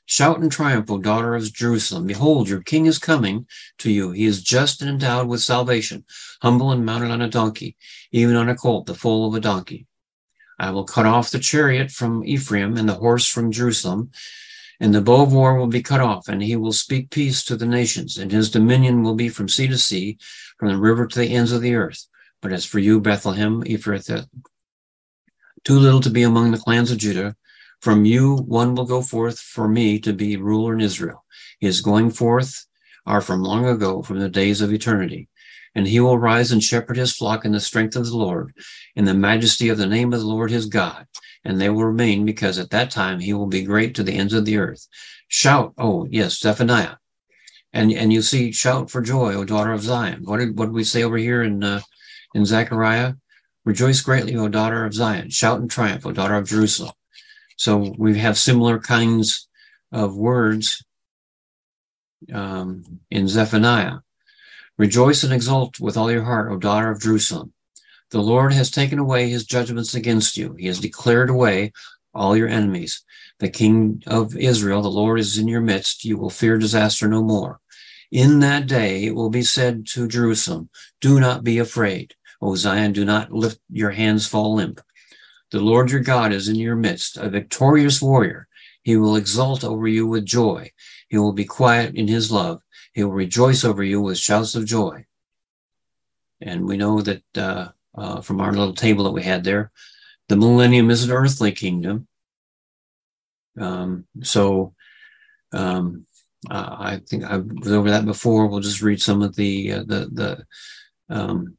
Shout in triumph, O daughter of Jerusalem. Behold, your king is coming to you. He is just and endowed with salvation, humble and mounted on a donkey, even on a colt, the foal of a donkey. I will cut off the chariot from Ephraim and the horse from Jerusalem, and the bow of war will be cut off, and he will speak peace to the nations, and his dominion will be from sea to sea, from the river to the ends of the earth. But as for you, Bethlehem Ephrathah, too little to be among the clans of Judah, from you one will go forth for me to be ruler in Israel. His going forth are from long ago, from the days of eternity. And he will rise and shepherd his flock in the strength of the Lord, in the majesty of the name of the Lord his God. And they will remain, because at that time he will be great to the ends of the earth. Shout, oh yes, Zephaniah. And and you see, shout for joy, O daughter of Zion. What did what did we say over here in uh, in Zechariah? Rejoice greatly, O daughter of Zion. Shout in triumph, O daughter of Jerusalem. So we have similar kinds of words um, in Zephaniah. Rejoice and exult with all your heart, O daughter of Jerusalem. The Lord has taken away his judgments against you. He has declared away all your enemies. The King of Israel, the Lord, is in your midst. You will fear disaster no more. In that day it will be said to Jerusalem, do not be afraid. O Zion, do not lift your hands fall limp. The Lord your God is in your midst, a victorious warrior. He will exult over you with joy. He will be quiet in his love. He will rejoice over you with shouts of joy. And we know that uh, uh, from our little table that we had there, the millennium is an earthly kingdom. Um, so um, uh, I think I was over that before. We'll just read some of the uh, the the, um,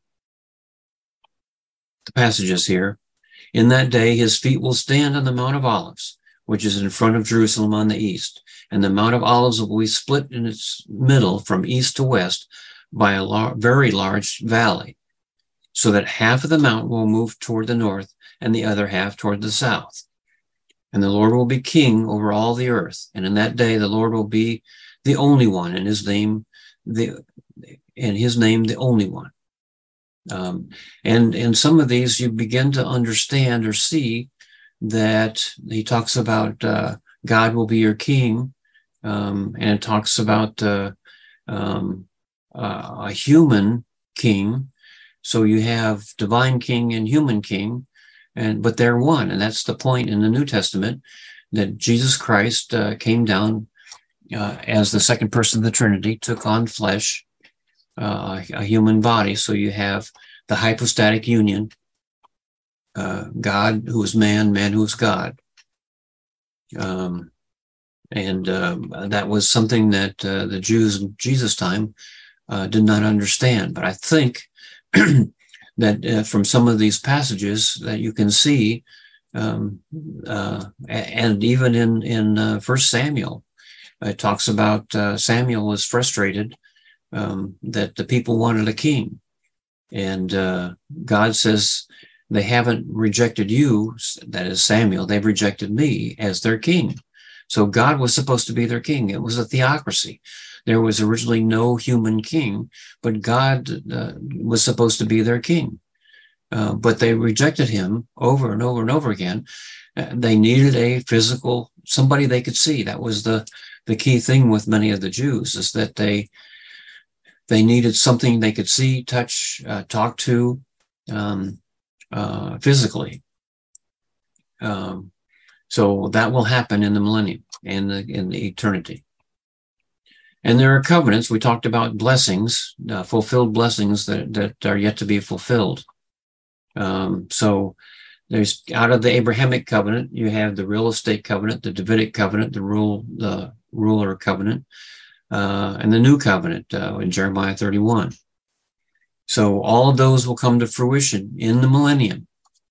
the passages here. In that day, his feet will stand on the Mount of Olives, which is in front of Jerusalem on the east. And the Mount of Olives will be split in its middle from east to west by a lar- very large valley, so that half of the mountain will move toward the north and the other half toward the south. And the Lord will be king over all the earth. And in that day, the Lord will be the only one, and his name, the, and his name, the only one. Um, and in some of these, you begin to understand or see that he talks about uh, God will be your king, um, and it talks about uh, um, uh, a human king. So you have divine king and human king, and but they're one, and that's the point in the New Testament, that Jesus Christ uh, came down uh, as the second person of the Trinity, took on flesh, uh, a human body. So you have the hypostatic union, uh, God who is man, man who is God. Um, and uh, that was something that uh, the Jews in Jesus' time uh, did not understand. But I think that uh, from some of these passages that you can see, um, uh, and even in, in uh, First Samuel, it talks about uh, Samuel was frustrated um, that the people wanted a king. And uh, God says, they haven't rejected you, that is Samuel, they've rejected me as their king. So God was supposed to be their king. It was a theocracy. There was originally no human king, but God uh, was supposed to be their king. Uh, but they rejected him over and over and over again. Uh, they needed a physical, somebody they could see. That was the, the key thing with many of the Jews, is that they they needed something they could see, touch, uh, talk to um, uh, physically. Um, so that will happen in the millennium and the, in the eternity. And there are covenants. We talked about blessings, uh, fulfilled blessings that, that are yet to be fulfilled. Um, so there's, out of the Abrahamic covenant, you have the real estate covenant, the Davidic covenant, the rule, the ruler covenant, uh, and the new covenant uh, in Jeremiah thirty-one. So all of those will come to fruition in the millennium.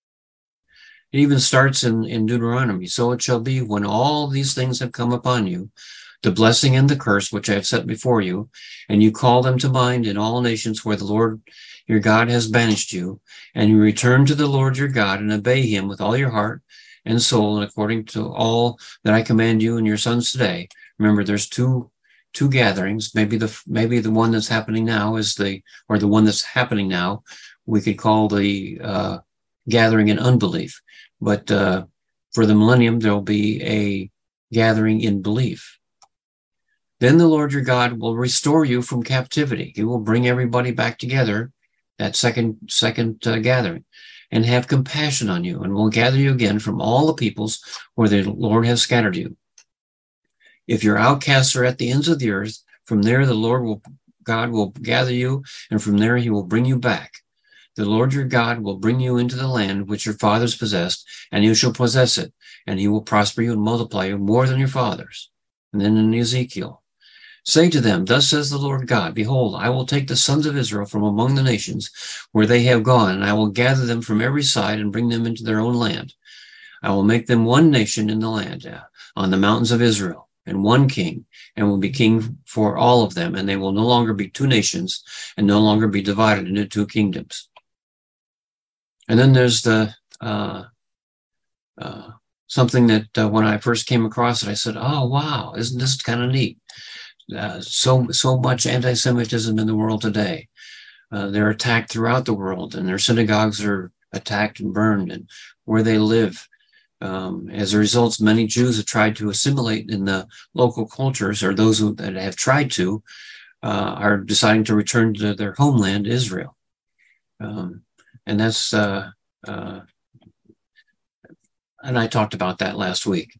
It even starts in, in Deuteronomy. So it shall be when all these things have come upon you, the blessing and the curse which I have set before you, and you call them to mind in all nations where the Lord your God has banished you, and you return to the Lord your God and obey him with all your heart and soul, and according to all that I command you and your sons today. Remember, there's two two gatherings. Maybe the maybe the one that's happening now is the, or the one that's happening now, we could call the uh, gathering in unbelief. But uh, for the millennium, there'll be a gathering in belief. Then the Lord your God will restore you from captivity. He will bring everybody back together, that second, second uh, gathering, and have compassion on you, and will gather you again from all the peoples where the Lord has scattered you. If your outcasts are at the ends of the earth, from there the Lord will, God will gather you, and from there he will bring you back. The Lord your God will bring you into the land which your fathers possessed, and you shall possess it, and he will prosper you and multiply you more than your fathers. And then in Ezekiel, say to them, thus says the Lord God, behold, I will take the sons of Israel from among the nations where they have gone, and I will gather them from every side and bring them into their own land. I will make them one nation in the land, uh, on the mountains of Israel, and one king, and will be king for all of them, and they will no longer be two nations, and no longer be divided into two kingdoms. And then there's the uh, uh, something that uh, when I first came across it, I said, oh, wow, isn't this kind of neat? Uh, so so much anti-Semitism in the world today. Uh, they're attacked throughout the world, and their synagogues are attacked and burned, and where they live. Um, as a result, many Jews have tried to assimilate in the local cultures, or those who, that have tried to, uh, are deciding to return to their homeland, Israel. Um, and that's, uh, uh, and I talked about that last week.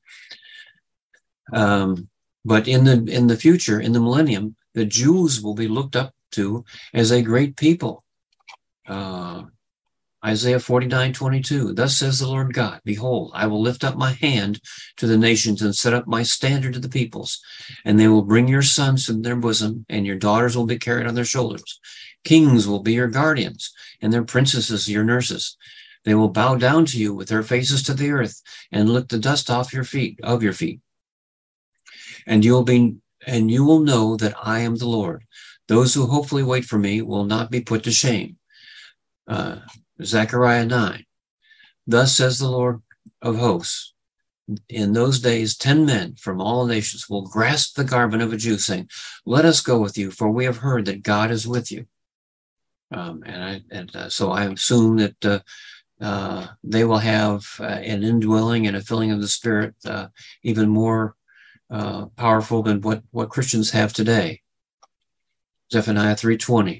Um, but in the in the future, in the millennium, the Jews will be looked up to as a great people. Uh, Isaiah forty-nine twenty-two, thus says the Lord God, behold, I will lift up my hand to the nations and set up my standard to the peoples, and they will bring your sons in their bosom, and your daughters will be carried on their shoulders. Kings will be your guardians, and their princesses your nurses. They will bow down to you with their faces to the earth, and lick the dust off your feet, of your feet. And you'll be, and you will know that I am the Lord. Those who hopefully wait for me will not be put to shame. Uh, Zechariah nine, thus says the Lord of hosts, in those days ten men from all nations will grasp the garment of a Jew, saying, let us go with you, for we have heard that God is with you. Um, and I, and uh, so I assume that uh, uh, they will have uh, an indwelling and a filling of the Spirit uh, even more uh, powerful than what, what Christians have today. Zephaniah three twenty.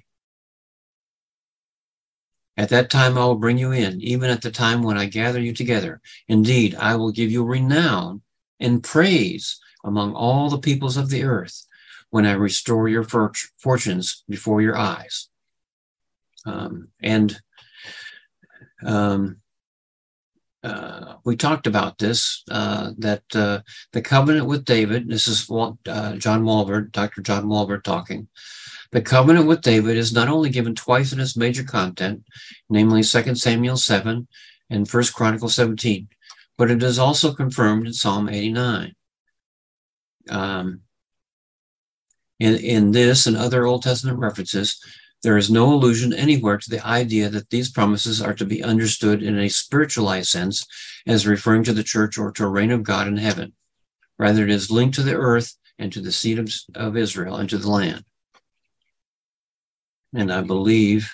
At that time I will bring you in, even at the time when I gather you together. Indeed, I will give you renown and praise among all the peoples of the earth when I restore your fortunes before your eyes. Um, and um, uh, we talked about this, uh, that uh, the covenant with David, this is uh, John Walvoord, Doctor John Walvoord talking. The covenant with David is not only given twice in its major content, namely Second Samuel seven and First Chronicles seventeen, but it is also confirmed in Psalm eighty-nine. Um, in, in this and other Old Testament references, there is no allusion anywhere to the idea that these promises are to be understood in a spiritualized sense as referring to the church or to a reign of God in heaven. Rather, it is linked to the earth and to the seed of, of Israel and to the land. And I believe,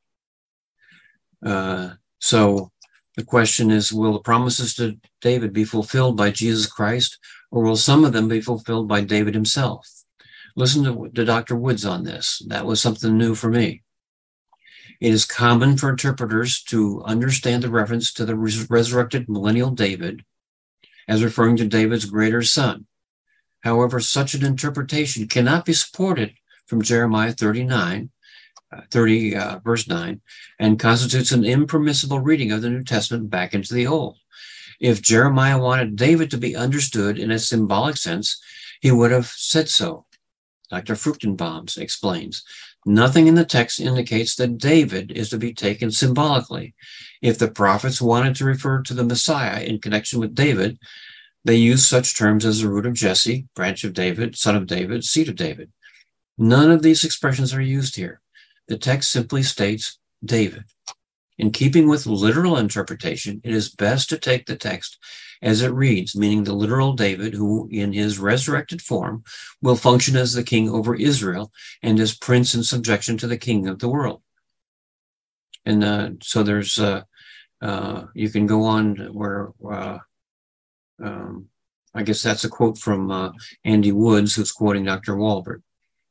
uh, so the question is, will the promises to David be fulfilled by Jesus Christ, or will some of them be fulfilled by David himself? Listen to, to Doctor Woods on this. That was something new for me. It is common for interpreters to understand the reference to the res- resurrected millennial David as referring to David's greater son. However, such an interpretation cannot be supported from Jeremiah thirty-nine, thirty, uh, verse nine, and constitutes an impermissible reading of the New Testament back into the Old. If Jeremiah wanted David to be understood in a symbolic sense, he would have said so. Doctor Fruchtenbaum explains, nothing in the text indicates that David is to be taken symbolically. If the prophets wanted to refer to the Messiah in connection with David, they used such terms as the root of Jesse, branch of David, son of David, seed of David. None of these expressions are used here. The text simply states David. In keeping with literal interpretation, it is best to take the text as it reads, meaning the literal David, who in his resurrected form will function as the king over Israel and as prince in subjection to the king of the world. And uh, so there's, uh, uh, you can go on where uh, um, I guess that's a quote from uh, Andy Woods, who's quoting Doctor Walbert.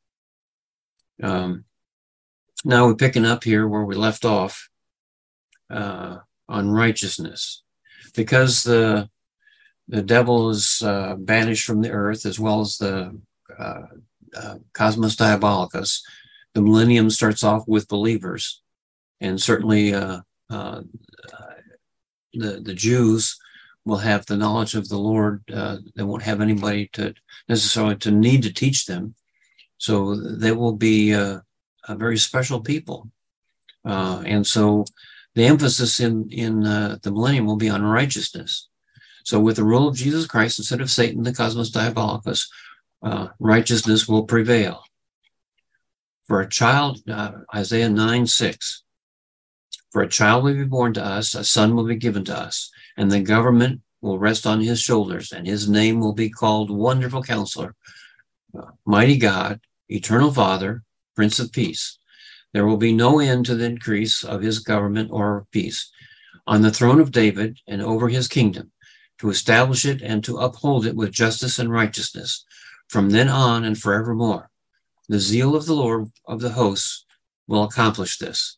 Um, now we're picking up here where we left off uh, on righteousness. Because the the devil is uh, banished from the earth, as well as the uh, uh, Cosmos Diabolicus, the millennium starts off with believers. And certainly uh, uh, the, the Jews will have the knowledge of the Lord. Uh, they won't have anybody to necessarily to need to teach them. So they will be uh, a very special people. Uh, and so the emphasis in, in uh, the millennium will be on righteousness. So with the rule of Jesus Christ, instead of Satan, the Cosmos Diabolicus, uh, righteousness will prevail. For a child, uh, Isaiah nine six, for a child will be born to us, a son will be given to us, and the government will rest on his shoulders, and his name will be called Wonderful Counselor, uh, Mighty God, Eternal Father, Prince of Peace. There will be no end to the increase of his government or peace on the throne of David and over his kingdom, to establish it and to uphold it with justice and righteousness from then on and forevermore. The zeal of the Lord of the hosts will accomplish this.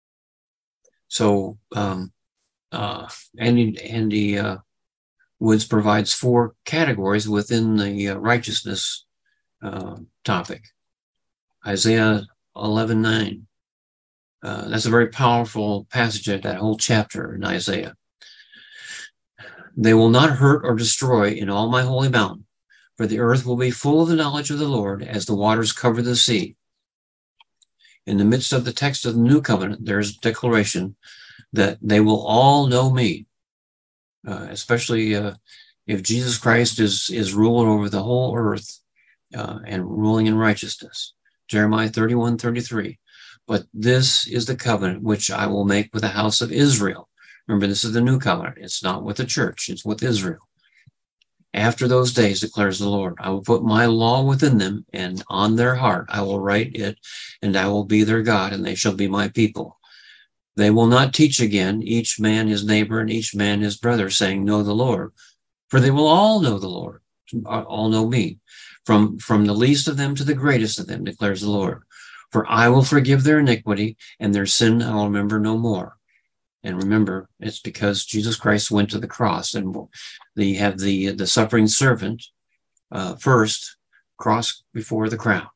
So um, uh, Andy, Andy uh, Woods provides four categories within the uh, righteousness uh, topic. Isaiah eleven nine. Uh, that's a very powerful passage of that whole chapter in Isaiah. They will not hurt or destroy in all my holy mountain, for the earth will be full of the knowledge of the Lord as the waters cover the sea. In the midst of the text of the new covenant, there is a declaration that they will all know me, uh, especially uh, if Jesus Christ is, is ruling over the whole earth uh, and ruling in righteousness. Jeremiah thirty-one thirty-three. But this is the covenant which I will make with the house of Israel. Remember, this is the new covenant. It's not with the church. It's with Israel. After those days, declares the Lord, I will put my law within them, and on their heart I will write it, and I will be their God, and they shall be my people. They will not teach again, each man his neighbor and each man his brother, saying, know the Lord. For they will all know the Lord, all know me, from, from the least of them to the greatest of them, declares the Lord. For I will forgive their iniquity, and their sin I will remember no more. And remember, it's because Jesus Christ went to the cross, and they have the the suffering servant uh, first, cross before the crown.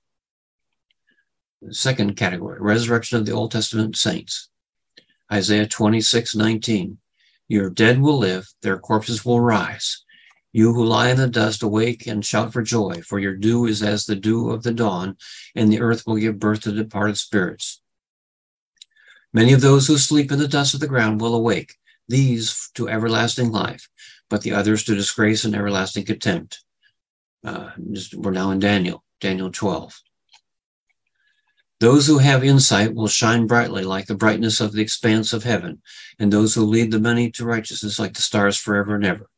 The second category, resurrection of the Old Testament saints. Isaiah twenty-six nineteen. Your dead will live, their corpses will rise. You who lie in the dust, awake and shout for joy, for your dew is as the dew of the dawn, and the earth will give birth to departed spirits. Many of those who sleep in the dust of the ground will awake, these to everlasting life, but the others to disgrace and everlasting contempt. Uh, we're now in Daniel, Daniel twelve. Those who have insight will shine brightly like the brightness of the expanse of heaven, and those who lead the many to righteousness like the stars forever and ever.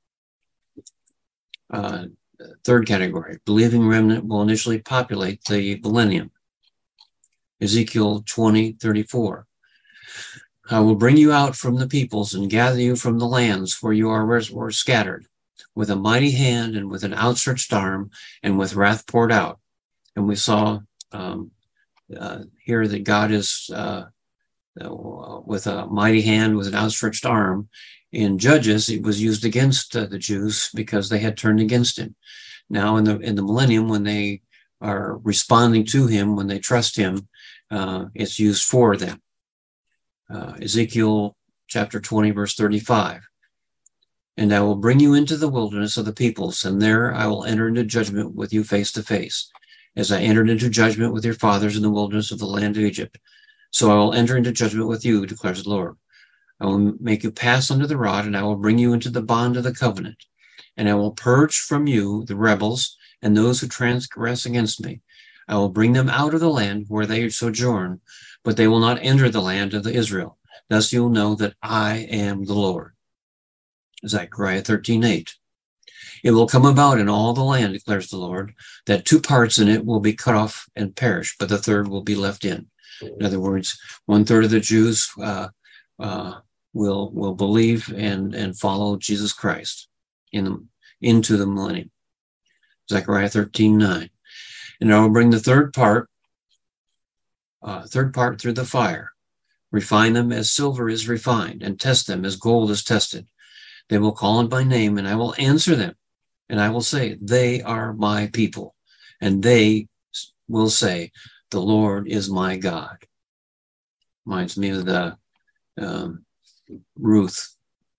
Uh, third category, believing remnant will initially populate the millennium. Ezekiel twenty thirty-four. I will bring you out from the peoples and gather you from the lands where you are were scattered, with a mighty hand and with an outstretched arm and with wrath poured out. And we saw um, uh, here that God is uh, uh, with a mighty hand, with an outstretched arm. In Judges, it was used against uh, the Jews because they had turned against him. Now in the in the millennium, when they are responding to him, when they trust him, uh, it's used for them. Uh, Ezekiel chapter twenty, verse thirty-five. And I will bring you into the wilderness of the peoples, and there I will enter into judgment with you face to face, as I entered into judgment with your fathers in the wilderness of the land of Egypt. So I will enter into judgment with you, declares the Lord. I will make you pass under the rod, and I will bring you into the bond of the covenant. And I will purge from you the rebels and those who transgress against me. I will bring them out of the land where they sojourn, but they will not enter the land of the Israel. Thus you'll know that I am the Lord. Zechariah thirteen eight. It will come about in all the land, declares the Lord, that two parts in it will be cut off and perish, but the third will be left in. In other words, one third of the Jews uh, uh, will will believe and and follow Jesus Christ in the into the millennium. Zechariah thirteen nine. And I will bring the third part, uh, third part through the fire, refine them as silver is refined, and test them as gold is tested. They will call on my name, and I will answer them. And I will say, they are my people. And they will say, the Lord is my God. Reminds me of the um, Ruth.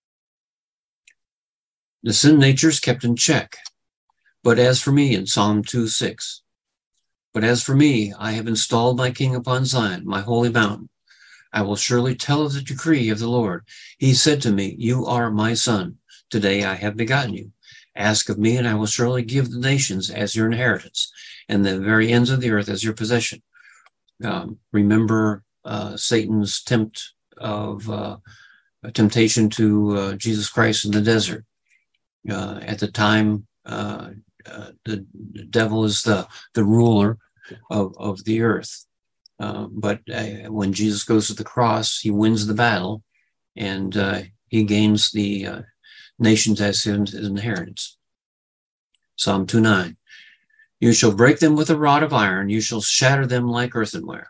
The sin nature is kept in check. But as for me, in Psalm two six, but as for me, I have installed my king upon Zion, my holy mountain. I will surely tell of the decree of the Lord. He said to me, you are my son. Today I have begotten you. Ask of me, and I will surely give the nations as your inheritance, and the very ends of the earth as your possession. Um, remember uh, Satan's tempt of uh, temptation to uh, Jesus Christ in the desert. Uh, at the time, uh, uh, the, the devil is the, the ruler of, of the earth. Uh, but uh, when Jesus goes to the cross, he wins the battle, and uh, he gains the uh, nations as his, his inheritance. Psalm two nine. You shall break them with a rod of iron. You shall shatter them like earthenware.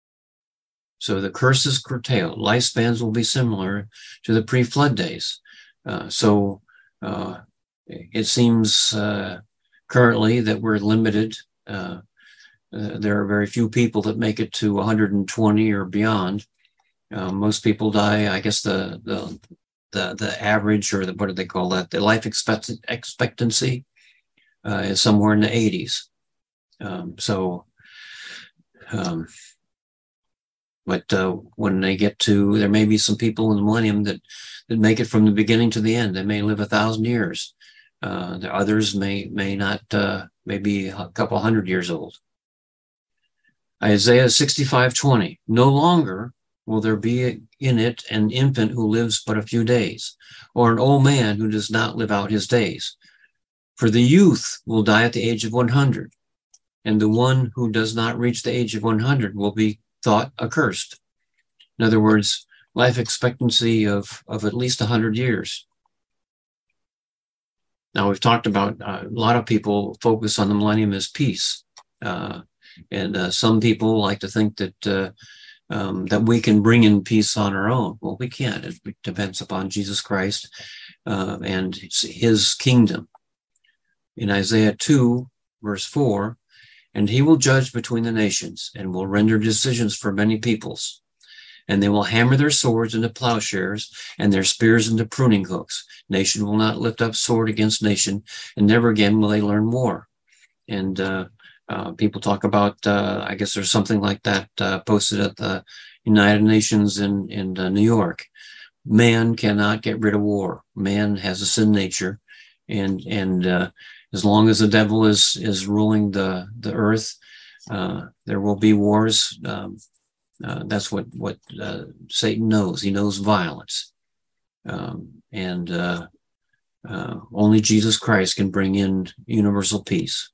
So the curse is curtailed. Lifespans will be similar to the pre-flood days. Uh, so uh, it seems uh, currently that we're limited. Uh, uh, there are very few people that make it to one hundred twenty or beyond. Uh, most people die. I guess the the the, the average, or the, what do they call that? The life expect, expectancy uh, is somewhere in the eighties. Um, so, um, but uh, when they get to, there may be some people in the millennium that that make it from the beginning to the end. They may live a thousand years. Uh, the others may may not, uh, may be a couple hundred years old. Isaiah sixty-five twenty. No longer will there be in it an infant who lives but a few days, or an old man who does not live out his days. For the youth will die at the age of one hundred, and the one who does not reach the age of one hundred will be thought accursed. In other words, life expectancy of, of at least one hundred years. Now, we've talked about, uh, a lot of people focus on the millennium as peace. Uh, and uh, some people like to think that uh, um, that we can bring in peace on our own. Well, we can't. It depends upon Jesus Christ uh, and his kingdom. In Isaiah two, verse four, and he will judge between the nations and will render decisions for many peoples. And they will hammer their swords into plowshares and their spears into pruning hooks. Nation will not lift up sword against nation, and never again will they learn war. And uh, uh, people talk about, uh, I guess there's something like that uh, posted at the United Nations in, in uh, New York. Man cannot get rid of war. Man has a sin nature. And, and uh, as long as the devil is, is ruling the, the earth, uh, there will be wars. Um, Uh, that's what what uh, Satan knows. He knows violence, um, and uh, uh, only Jesus Christ can bring in universal peace.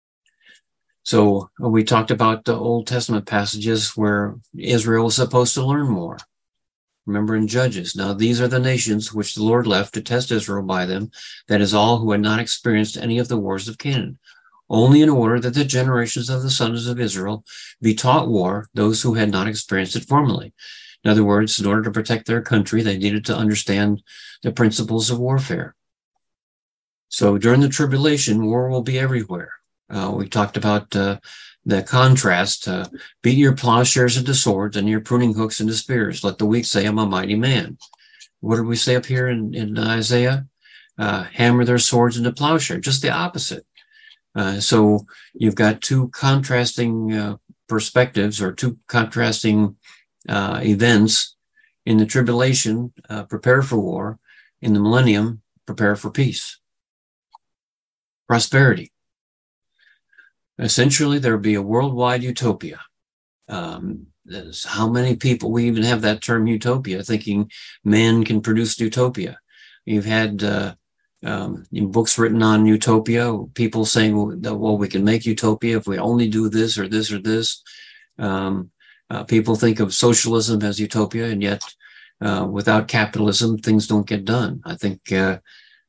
So uh, we talked about the Old Testament passages where Israel was supposed to learn more. Remember in Judges, now these are the nations which the Lord left to test Israel by them, that is, all who had not experienced any of the wars of Canaan. Only in order that the generations of the sons of Israel be taught war, those who had not experienced it formerly. In other words, in order to protect their country, they needed to understand the principles of warfare. So during the tribulation, war will be everywhere. Uh, we talked about uh, the contrast. Uh, beat your plowshares into swords and your pruning hooks into spears. Let the weak say, I'm a mighty man. What did we say up here in, in Isaiah? Uh, hammer their swords into plowshares. Just the opposite. Uh, so you've got two contrasting uh, perspectives, or two contrasting uh, events. In the tribulation, uh, prepare for war. In the millennium, prepare for peace. Prosperity. Essentially, there will be a worldwide utopia. Um, how many people, we even have that term utopia, thinking man can produce utopia. You've had uh, Um, in books written on utopia, people saying, well, well, we can make utopia if we only do this or this or this. Um, uh, people think of socialism as utopia, and yet uh, without capitalism, things don't get done. I think uh,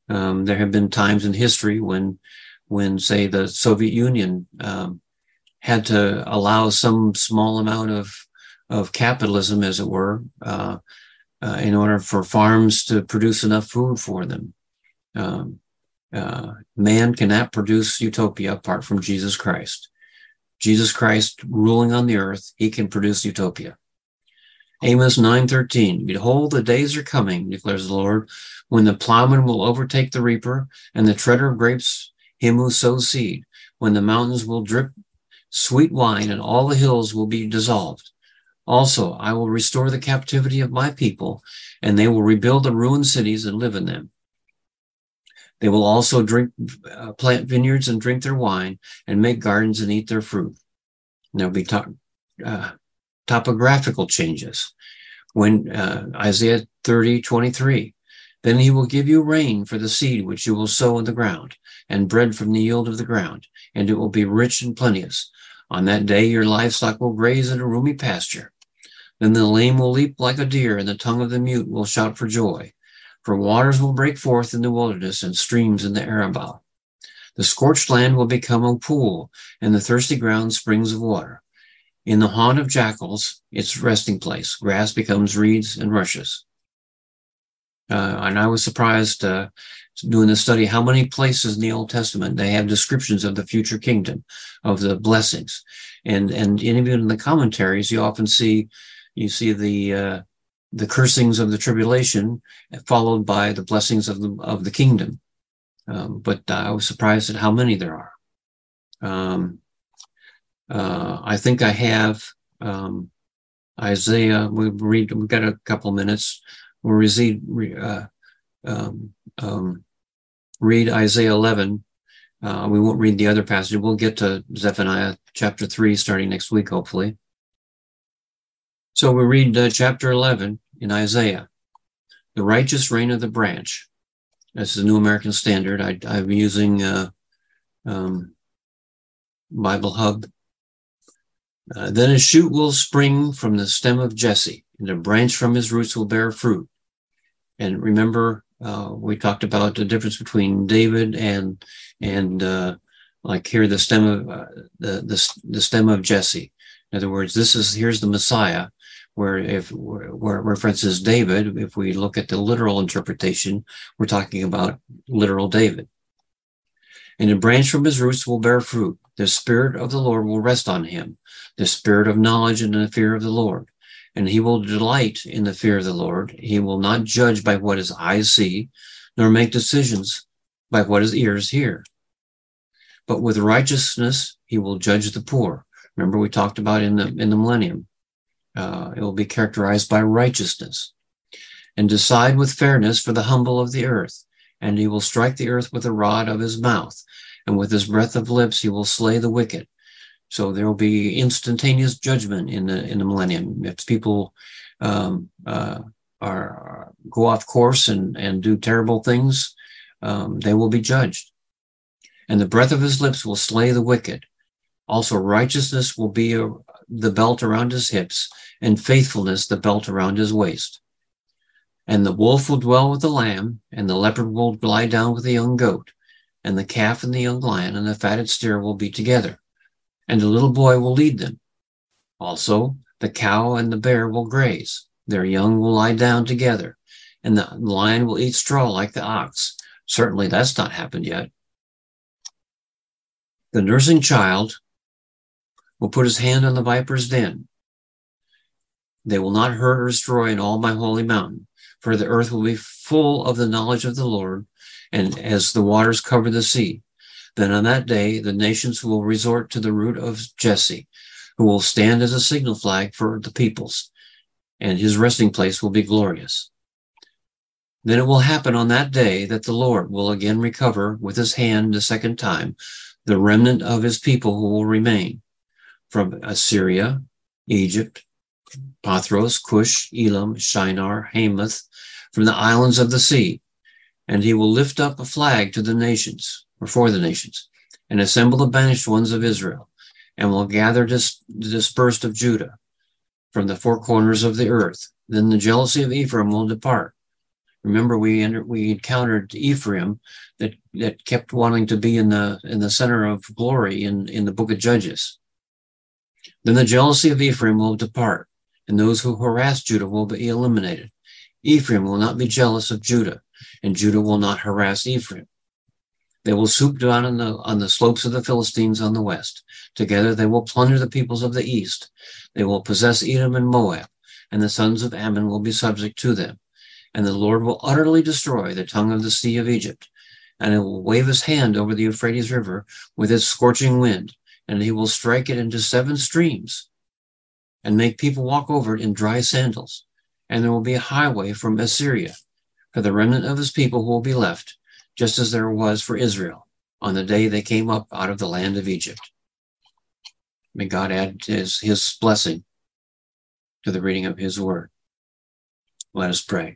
Um, there have been times in history when, when say the Soviet Union um, had to allow some small amount of of capitalism, as it were, uh, uh, in order for farms to produce enough food for them. Um, uh, man cannot produce utopia apart from Jesus Christ. Jesus Christ ruling on the earth, he can produce utopia. Amos nine thirteen, behold, the days are coming, declares the Lord, when the plowman will overtake the reaper, and the treader of grapes him who sows seed, when the mountains will drip sweet wine, and all the hills will be dissolved. Also, I will restore the captivity of my people, and they will rebuild the ruined cities and live in them. They will also drink, uh, plant vineyards and drink their wine, and make gardens and eat their fruit. And there'll be to- uh, topographical changes. When uh, Isaiah thirty twenty-three, then he will give you rain for the seed which you will sow in the ground, and bread from the yield of the ground, and it will be rich and plenteous. On that day your livestock will graze in a roomy pasture. Then the lame will leap like a deer, and the tongue of the mute will shout for joy. For waters will break forth in the wilderness, and streams in the Arabah. The scorched land will become a pool, and the thirsty ground springs of water. In the haunt of jackals, its resting place, grass becomes reeds and rushes. Uh, and I was surprised uh, doing the study how many places in the Old Testament they have descriptions of the future kingdom, of the blessings, and and even in the commentaries you often see you see the uh, the cursings of the tribulation followed by the blessings of the of the kingdom. Um, but I was surprised at how many there are. Um, uh, I think I have um, Isaiah. We read. We've got a couple minutes. We'll read, uh, um, um, read Isaiah eleven. Uh, we won't read the other passage. We'll get to Zephaniah chapter three starting next week, hopefully. So we read uh, chapter eleven in Isaiah. The righteous reign of the branch. That's the New American Standard. I, I'm using uh, um, Bible Hub. Uh, then a shoot will spring from the stem of Jesse, and a branch from his roots will bear fruit. And remember, uh, we talked about the difference between David and and uh, like here the stem of uh, the, the the stem of Jesse. In other words, this is here's the Messiah. Where if where it references David, if we look at the literal interpretation, we're talking about literal David. And a branch from his roots will bear fruit. The Spirit of the Lord will rest on him, the Spirit of knowledge and the fear of the Lord. And he will delight in the fear of the Lord. He will not judge by what his eyes see, nor make decisions by what his ears hear. But with righteousness, he will judge the poor. Remember, we talked about in the in the millennium. Uh, it will be characterized by righteousness. And decide with fairness for the humble of the earth. And he will strike the earth with the rod of his mouth. And with his breath of lips, he will slay the wicked. So there will be instantaneous judgment in the in the millennium. If people um, uh, are go off course and, and do terrible things, um, they will be judged. And the breath of his lips will slay the wicked. Also, righteousness will be a, the belt around his hips, and faithfulness the belt around his waist. And the wolf will dwell with the lamb, and the leopard will lie down with the young goat, and the calf and the young lion and the fatted steer will be together. And the little boy will lead them. Also, the cow and the bear will graze. Their young will lie down together, and the lion will eat straw like the ox. Certainly that's not happened yet. The nursing child will put his hand on the viper's den. They will not hurt or destroy in all my holy mountain, for the earth will be full of the knowledge of the Lord, and as the waters cover the sea. Then on that day, the nations will resort to the root of Jesse, who will stand as a signal flag for the peoples, and his resting place will be glorious. Then it will happen on that day that the Lord will again recover with his hand the second time the remnant of his people who will remain from Assyria, Egypt, Pathros, Cush, Elam, Shinar, Hamath, from the islands of the sea. And he will lift up a flag to the nations, or for the nations, and assemble the banished ones of Israel, and will gather dis- the dispersed of Judah from the four corners of the earth. Then the jealousy of Ephraim will depart, Remember, we entered, we encountered Ephraim that, that kept wanting to be in the in the center of glory in, in the book of Judges. Then the jealousy of Ephraim will depart, and those who harass Judah will be eliminated. Ephraim will not be jealous of Judah, and Judah will not harass Ephraim. They will swoop down on the, on the slopes of the Philistines on the west. Together they will plunder the peoples of the east. They will possess Edom and Moab, and the sons of Ammon will be subject to them. And the Lord will utterly destroy the tongue of the sea of Egypt, and it will wave his hand over the Euphrates River with its scorching wind, and he will strike it into seven streams, and make people walk over it in dry sandals. And there will be a highway from Assyria for the remnant of his people who will be left, just as there was for Israel on the day they came up out of the land of Egypt. May God add his, his blessing to the reading of his word. Let us pray.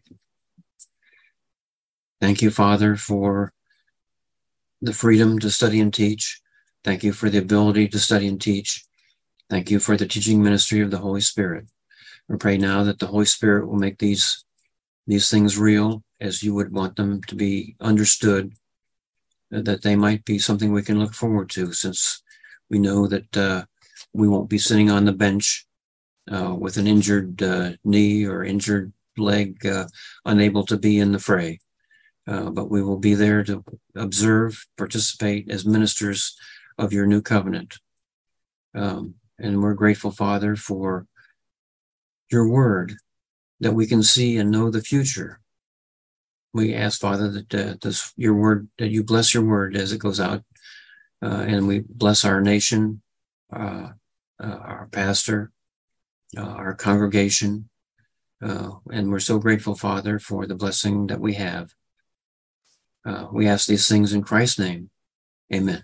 Thank you, Father, for the freedom to study and teach. Thank you for the ability to study and teach. Thank you for the teaching ministry of the Holy Spirit. We pray now that the Holy Spirit will make these, these things real as you would want them to be understood, that they might be something we can look forward to, since we know that uh, we won't be sitting on the bench uh, with an injured uh, knee or injured leg, uh, unable to be in the fray. Uh, but we will be there to observe, participate as ministers of your new covenant. Um, and we're grateful, Father, for your word, that we can see and know the future. We ask, Father, that uh, this, your word, that you bless your word as it goes out, uh, and we bless our nation, uh, uh, our pastor, uh, our congregation, uh, and we're so grateful, Father, for the blessing that we have. Uh, we ask these things in Christ's name. Amen.